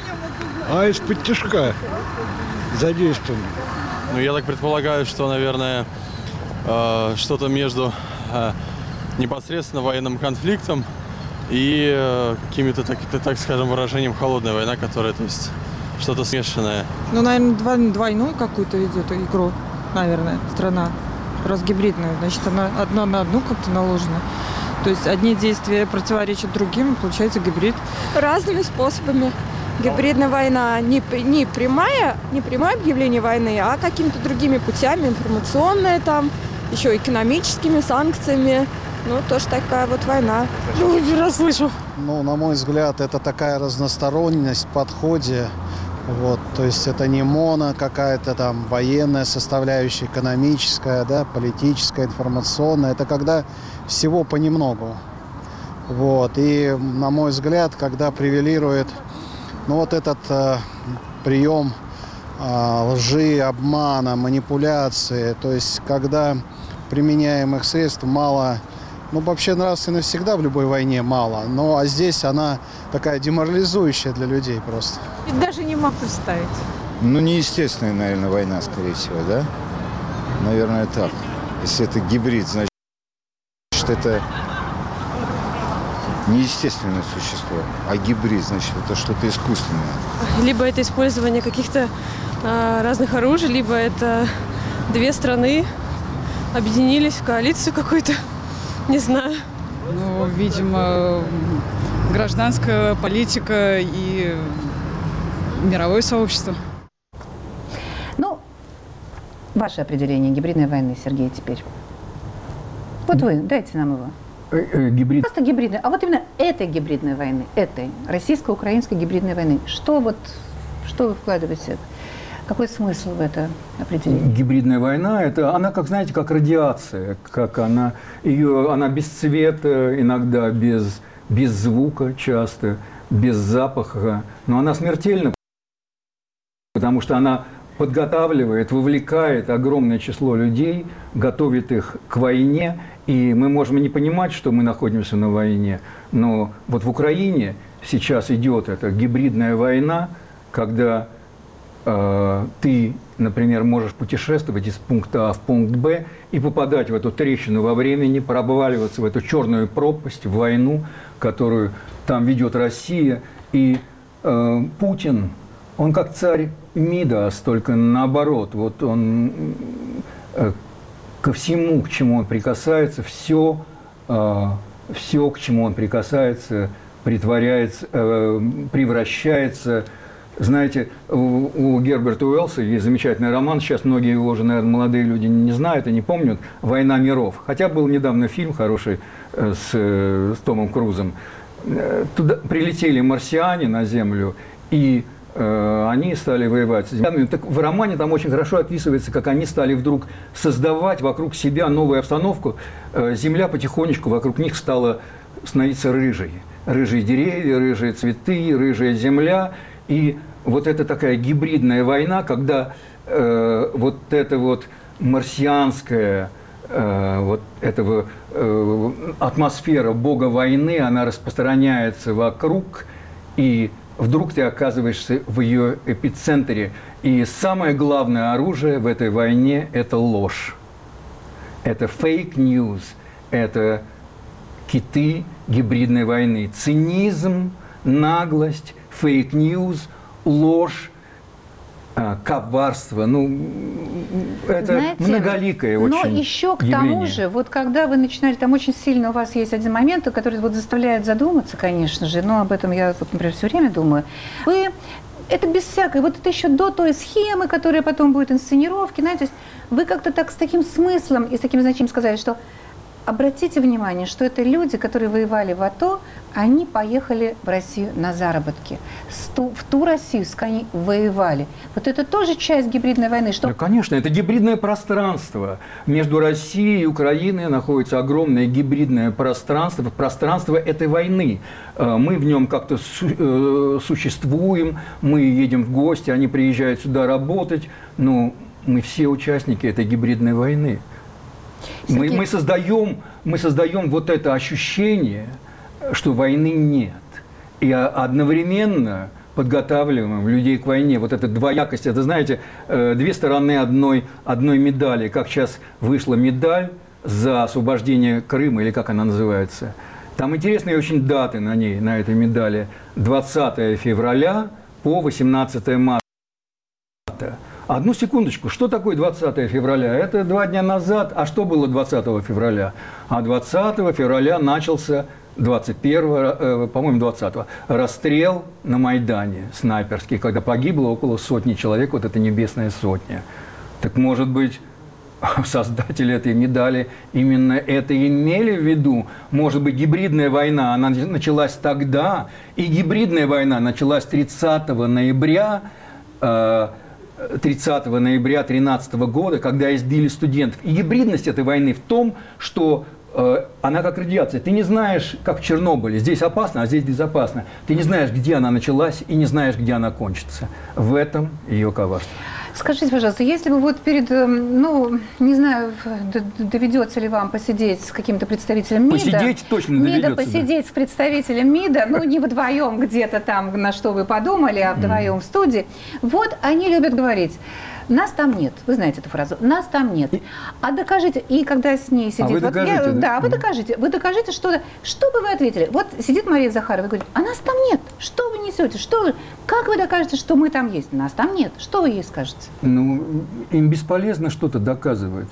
а из-под тишка задействованы. Ну, я так предполагаю, что, наверное, э, что-то между э, непосредственно военным конфликтом и э, какими-то, так, так скажем, выражением холодная война, которая, то есть, что-то смешанное. Ну, наверное, двойную какую-то ведет игру, наверное, страна. Раз гибридную, значит, она одна на одну как-то наложена. То есть одни действия противоречат другим, получается гибрид. Разными способами. Гибридная война не, не, прямая, не прямое объявление войны, а какими-то другими путями, информационная там, еще экономическими санкциями. Ну, тоже такая вот война. Ну, не расслышал. Ну, на мой взгляд, это такая разносторонность в подходе. Вот, то есть это не моно какая-то там военная составляющая, экономическая, да, политическая, информационная. Это когда всего понемногу. Вот, и, на мой взгляд, когда превалирует ну, вот этот э, прием э, лжи, обмана, манипуляции, то есть когда применяемых средств мало. Ну, вообще нравственность всегда в любой войне мало, но а здесь она такая деморализующая для людей просто. Даже не могу представить. Ну, неестественная, наверное, война, скорее всего, да? Наверное, так. Если это гибрид, значит, это неестественное существо, а гибрид, значит, это что-то искусственное. Либо это использование каких-то а, разных оружий, либо это две страны объединились в коалицию какую-то. Не знаю. Ну, видимо, гражданская политика и мировое сообщество. Ну, ваше определение гибридной войны, Сергей, теперь. Вот вы, дайте нам его. Гибрид. Просто гибридной. А вот именно этой гибридной войны, этой российско-украинской гибридной войны, что вот, что вы вкладываете? Какой смысл в это определение? Гибридная война, это она, как знаете, как радиация, как она, ее, она без цвета, иногда без, без звука часто, без запаха, но она смертельна, потому что она подготавливает, вовлекает огромное число людей, готовит их к войне, и мы можем не понимать, что мы находимся на войне, но вот в Украине сейчас идет эта гибридная война, когда ты, например, можешь путешествовать из пункта А в пункт Б и попадать в эту трещину во времени, проваливаться в эту черную пропасть, в войну, которую там ведет Россия. И э, Путин, он как царь Мидас, только наоборот. Вот он э, ко всему, к чему он прикасается, все, э, все, к чему он прикасается, притворяется, э, превращается. Знаете, у, у Герберта Уэллса есть замечательный роман, сейчас многие его уже, наверное, молодые люди не знают и не помнят, «Война миров». Хотя был недавно фильм хороший с, с Томом Крузом. Туда прилетели марсиане на Землю, и э, они стали воевать с землянами. Так в романе там очень хорошо описывается, как они стали вдруг создавать вокруг себя новую обстановку. Земля потихонечку вокруг них стала становиться рыжей. Рыжие деревья, рыжие цветы, рыжая земля. И вот это такая гибридная война, когда э, вот эта вот марсианская э, вот этого, э, атмосфера бога войны, она распространяется вокруг, и вдруг ты оказываешься в ее эпицентре. И самое главное оружие в этой войне – это ложь. Это fake news, это киты гибридной войны. Цинизм, наглость, фейк-ньюс, ложь, коварство. Ну, это знаете, многоликое очень Но еще к явление. Тому же, вот когда вы начинали, там очень сильно у вас есть один момент, который вот заставляет задуматься, конечно же, но об этом я, вот, например, все время думаю. Вы, это без всякой, вот это еще до той схемы, которая потом будет инсценировки, знаете, вы как-то так с таким смыслом и с таким значением сказали, что обратите внимание, что это люди, которые воевали в АТО, они поехали в Россию на заработки. В ту Россию, с которой они воевали. Вот это тоже часть гибридной войны. Что... Да, конечно, это гибридное пространство. Между Россией и Украиной находится огромное гибридное пространство, пространство этой войны. Мы в нем как-то су- существуем, мы едем в гости, они приезжают сюда работать, но мы все участники этой гибридной войны. Мы, мы, создаем, мы создаем вот это ощущение что войны нет. И одновременно подготавливаем людей к войне. Вот эта двоякость, это, знаете, две стороны одной, одной медали. Как сейчас вышла медаль за освобождение Крыма, или как она называется. Там интересные очень даты на ней, на этой медали. двадцатое февраля по восемнадцатое марта. Одну секундочку, что такое двадцатое февраля? Это два дня назад. А что было двадцатого февраля? А двадцатого февраля начался, двадцать первого, э, по-моему, двадцатого, расстрел на Майдане снайперский, когда погибло около сотни человек, вот эта небесная сотня. Так, может быть, создатели этой медали именно это имели в виду? Может быть, гибридная война, она началась тогда, и гибридная война началась тридцатого ноября, э, тридцатого ноября две тысячи тринадцатого года, когда избили студентов. И гибридность этой войны в том, что э, она как радиация. Ты не знаешь, как в Чернобыле. Здесь опасно, а здесь безопасно. Ты не знаешь, где она началась, и не знаешь, где она кончится. В этом ее коварство. Скажите, пожалуйста, если бы вот перед, ну, не знаю, доведется ли вам посидеть с каким-то представителем МИДа. Посидеть точно доведется. МИДа посидеть да. с представителем МИДа, ну, не вдвоем где-то там, на что вы подумали, а вдвоем mm. в студии. Вот они любят говорить: нас там нет. Вы знаете эту фразу. Нас там нет. А докажите. И когда с ней сидит... А вы вот докажите, я, да? Да, вы докажите. Вы докажите, что... Что бы вы ответили? Вот сидит Мария Захарова и говорит: а нас там нет. Что вы несете? Что вы... Как вы докажете, что мы там есть? Нас там нет. Что вы ей скажете? Ну, им бесполезно что-то доказывать.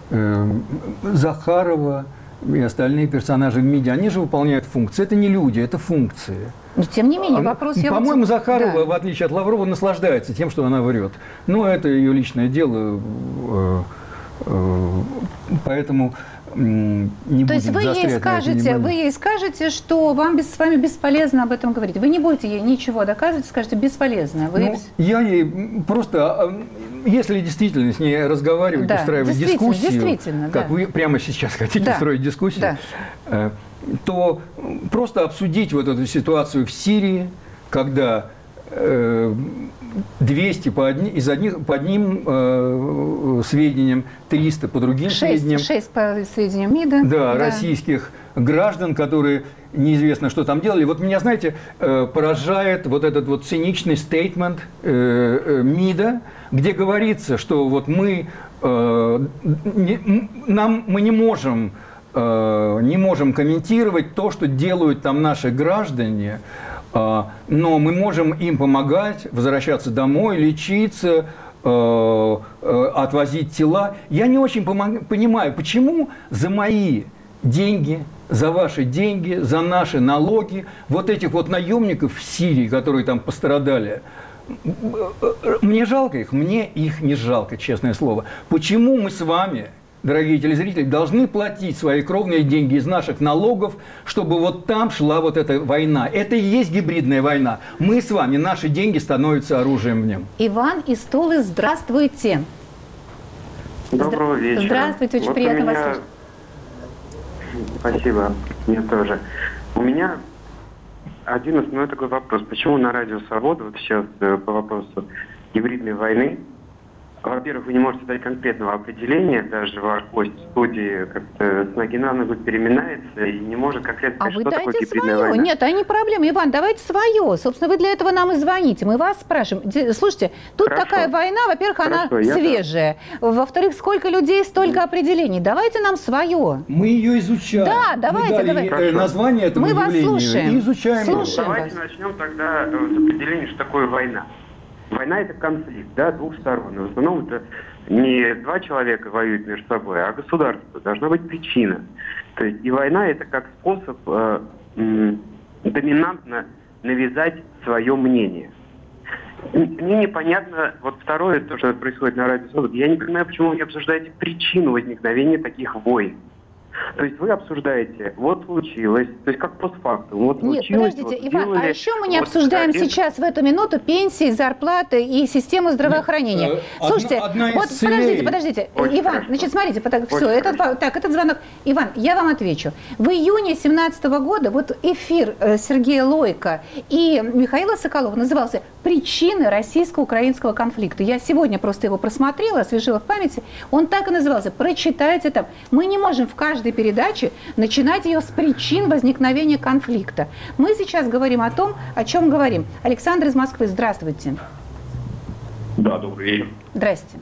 Захарова и остальные персонажи в МИДе, они же выполняют функции. Это не люди, это функции. Но тем не менее, вопрос... По-моему, вот... Захарова, да. в отличие от Лаврова, наслаждается тем, что она врет. Но это ее личное дело, поэтому не будем То есть вы ей, скажете, вы ей скажете, что вам без, с вами бесполезно об этом говорить. Вы не будете ей ничего доказывать, скажете: бесполезно. Вы... Ну, я ей просто, если действительно с ней разговаривать, да, устраивать дискуссию, действительно, как да. вы прямо сейчас хотите да. строить дискуссию, да. то просто обсудить вот эту ситуацию в Сирии, когда двести по, одни, из одних, по одним э, сведениям, триста по другим шесть, сведениям. шесть по сведениям МИДа. Да, да, российских граждан, которые неизвестно, что там делали. Вот меня, знаете, э, поражает вот этот вот циничный стейтмент э, э, МИДа, где говорится, что вот мы, э, не, нам, мы не можем, э, не можем комментировать то, что делают там наши граждане, но мы можем им помогать возвращаться домой, лечиться, отвозить тела. Я не очень понимаю, почему за мои деньги, за ваши деньги, за наши налоги вот этих вот наемников в Сирии, которые там пострадали, мне жалко их, мне их не жалко, честное слово. Почему мы с вами, дорогие телезрители, должны платить свои кровные деньги из наших налогов, чтобы вот там шла вот эта война? Это и есть гибридная война. Мы с вами, наши деньги становятся оружием в нем. Иван из Тулы, здравствуйте. Доброго вечера. Здравствуйте, очень вот приятно меня... вас слышать. Спасибо, мне тоже. У меня один основной такой вопрос. Почему на Радио Свобода, вот сейчас по вопросу гибридной войны, во-первых, вы не можете дать конкретного определения, даже ваш гость в студии как-то с ноги на ногу переминается и не может конкретно сказать, а что такое гибридная свое. война. Нет, а не проблема. Иван, давайте свое. Собственно, вы для этого нам и звоните. Мы вас спрашиваем. Слушайте, тут Хорошо. такая война, во-первых, она Хорошо, свежая. Во-вторых, сколько людей, столько mm. определений. Давайте нам свое. Мы ее изучаем. Да, давайте. Мы дали давайте. название этому Мы вас явлению слушаем. И изучаем. Слушаем Давайте вас. начнем тогда с определения, что такое война. Война – это конфликт, да, двух сторон. В основном это не два человека воюют между собой, а государство. Должна быть причина. То есть и война – это как способ э, м, доминантно навязать свое мнение. Мне непонятно, вот второе, то, что происходит на Радио Свобода, я не понимаю, почему вы не обсуждаете причину возникновения таких войн. То есть вы обсуждаете, вот случилось, то есть как постфактум, вот Нет, случилось, подождите, вот Иван, сделали, а еще мы не вот обсуждаем это... сейчас в эту минуту пенсии, зарплаты и систему здравоохранения. Нет, Слушайте, одна, одна вот подождите, подождите, Очень Иван, хорошо. значит, смотрите, так, все, Очень этот, так, этот звонок. Иван, я вам отвечу. В июне две тысячи семнадцатого года вот эфир Сергея Лойко и Михаила Соколова назывался «Причины российско-украинского конфликта». Я сегодня просто его просмотрела, освежила в памяти. Он так и назывался. Прочитайте там. Мы не можем в каждой передачи начинать ее с причин возникновения конфликта. Мы сейчас говорим о том, о чем говорим. Александр из Москвы, здравствуйте. Да, добрый вечер. Здрасте.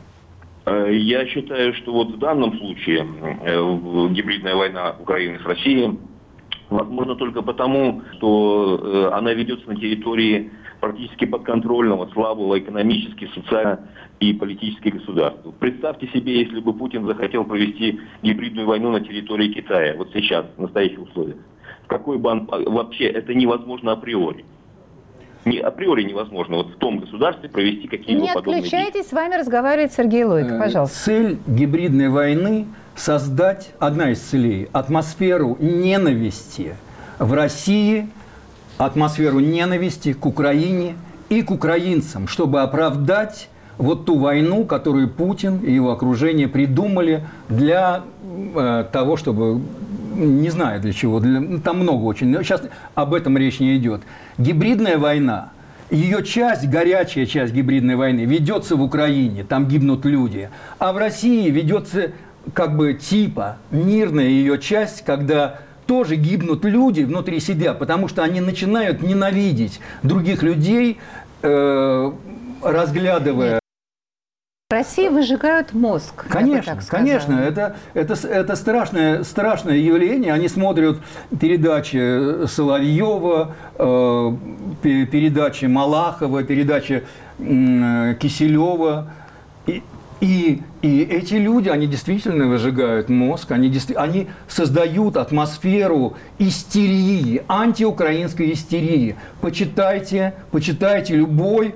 Я считаю, что вот в данном случае гибридная война Украины с Россией возможно только потому, что она ведется на территории практически подконтрольного, слабого экономически, социально и политически государства. Представьте себе, если бы Путин захотел провести гибридную войну на территории Китая, вот сейчас, в настоящих условиях. Какой бы он, вообще это невозможно априори. Не, априори невозможно вот в том государстве провести какие-либо подобные действия. Не отключайтесь, с вами разговаривает Сергей Лойко, пожалуйста. Цель гибридной войны – создать, одна из целей, атмосферу ненависти в России, атмосферу ненависти к Украине и к украинцам, чтобы оправдать вот ту войну, которую Путин и его окружение придумали для э, того, чтобы... Не знаю для чего, для, там много очень, но сейчас об этом речь не идет. Гибридная война, ее часть, горячая часть гибридной войны ведется в Украине, там гибнут люди, а в России ведется как бы типа мирная ее часть, когда тоже гибнут люди внутри себя, потому что они начинают ненавидеть других людей, э, разглядывая... В России выжигают мозг. Конечно, конечно, это, это, это страшное, страшное явление. Они смотрят передачи Соловьева, э, передачи Малахова, передачи э, Киселева. И, и, и эти люди, они действительно выжигают мозг, они, они создают атмосферу истерии, антиукраинской истерии. Почитайте, почитайте любой...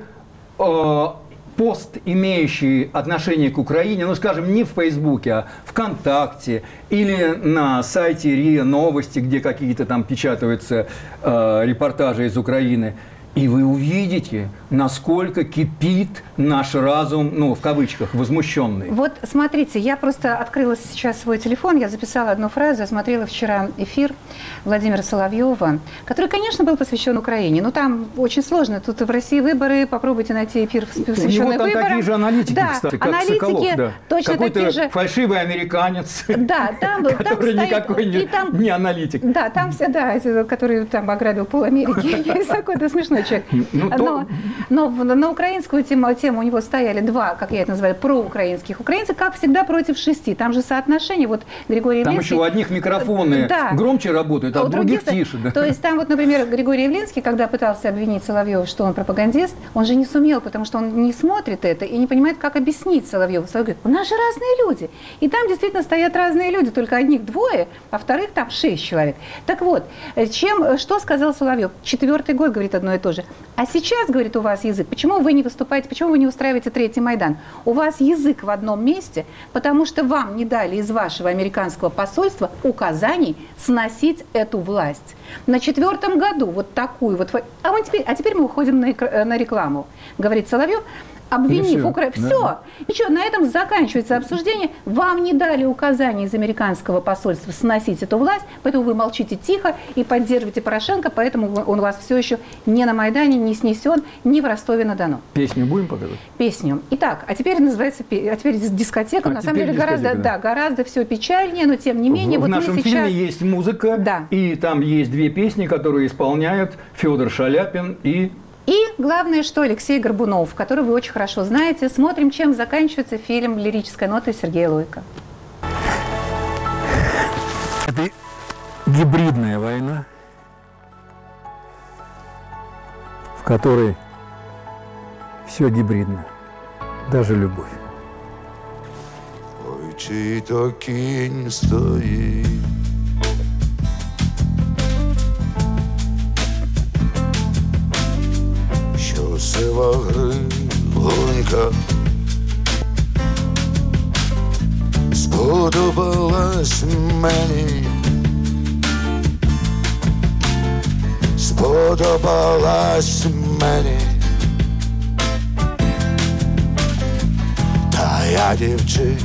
Э, пост, имеющий отношение к Украине, ну, скажем, не в Фейсбуке, а ВКонтакте или на сайте РИА Новости, где какие-то там печатаются э, репортажи из Украины, и вы увидите, насколько кипит наш разум, ну, в кавычках, возмущенный. Вот, смотрите, я просто открыла сейчас свой телефон, я записала одну фразу, я смотрела вчера эфир Владимира Соловьева, который, конечно, был посвящен Украине, но там очень сложно. Тут в России выборы, попробуйте найти эфир, посвященный выборам. Такие же аналитики, да, кстати, как аналитики, Соколов, да. точно Какой-то такие же... фальшивый американец, да, там был, который там никакой стоит, не, там, не аналитик. Да, там все, да, который там ограбил пол Америки, есть такой смешной человек. Ну, то... Но, но на украинскую тему, тему у него стояли два, как я это называю, проукраинских украинцев, как всегда, против шести. Там же соотношение, вот Григорий Там Явлинский... еще у одних микрофоны да. громче работают, а у других, других тише. Да. То есть там вот, например, Григорий Явлинский, когда пытался обвинить Соловьева, что он пропагандист, он же не сумел, потому что он не смотрит это и не понимает, как объяснить Соловьеву. Соловьев говорит, у нас же разные люди. И там действительно стоят разные люди, только одних двое, а вторых там шесть человек. Так вот, чем, что сказал Соловьев? Четвертый год говорит одно и то же. А сейчас, говорит, у вас язык. Почему вы не выступаете, почему вы не устраиваете третий Майдан? У вас язык в одном месте, потому что вам не дали из вашего американского посольства указаний сносить эту власть. На четвертом году вот такую вот... А, мы теперь, а теперь мы уходим на, на рекламу, говорит Соловьев. Обвинив Украину. Все. Да. И что, на этом заканчивается обсуждение. Вам не дали указания из американского посольства сносить эту власть, поэтому вы молчите тихо и поддерживаете Порошенко, поэтому он у вас все еще не на Майдане, не снесен, не в Ростове-на-Дону. Песню будем показывать? Песню. Итак, а теперь называется, а теперь дискотека. А на самом деле гораздо, да. Да, гораздо все печальнее, но тем не менее. В, вот в нашем мы сейчас... фильме есть музыка, да. И там есть две песни, которые исполняют Федор Шаляпин и... И главное, что Алексей Горбунов, которого вы очень хорошо знаете. Смотрим, чем заканчивается фильм «Лирическая нота» Сергея Лойко. Это гибридная война, в которой все гибридно, даже любовь. Ой, чей-то кінь стоїть. Сива гривонька сподобалась мені, сподобалась мені, та я дівчина.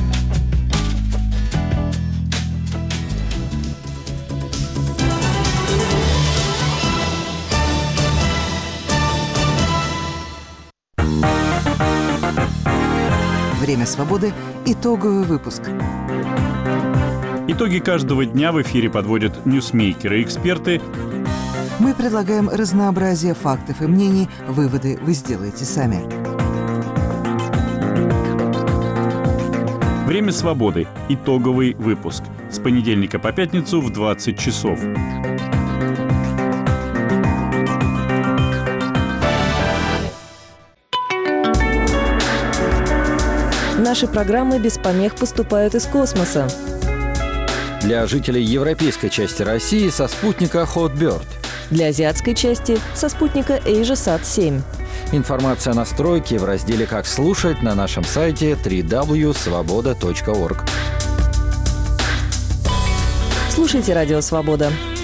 Время свободы. Итоговый выпуск. Итоги каждого дня в эфире подводят ньюсмейкеры и эксперты. Мы предлагаем разнообразие фактов и мнений. Выводы вы сделаете сами. «Время свободы». Итоговый выпуск. С понедельника по пятницу в двадцать часов. Наши программы без помех поступают из космоса. Для жителей европейской части России со спутника Hotbird. Для азиатской части со спутника AsiaSat семь. Информация о настройке в разделе «Как слушать» на нашем сайте дабл-ю дабл ю дабл ю точка свобода точка орг. Слушайте «Радио Свобода».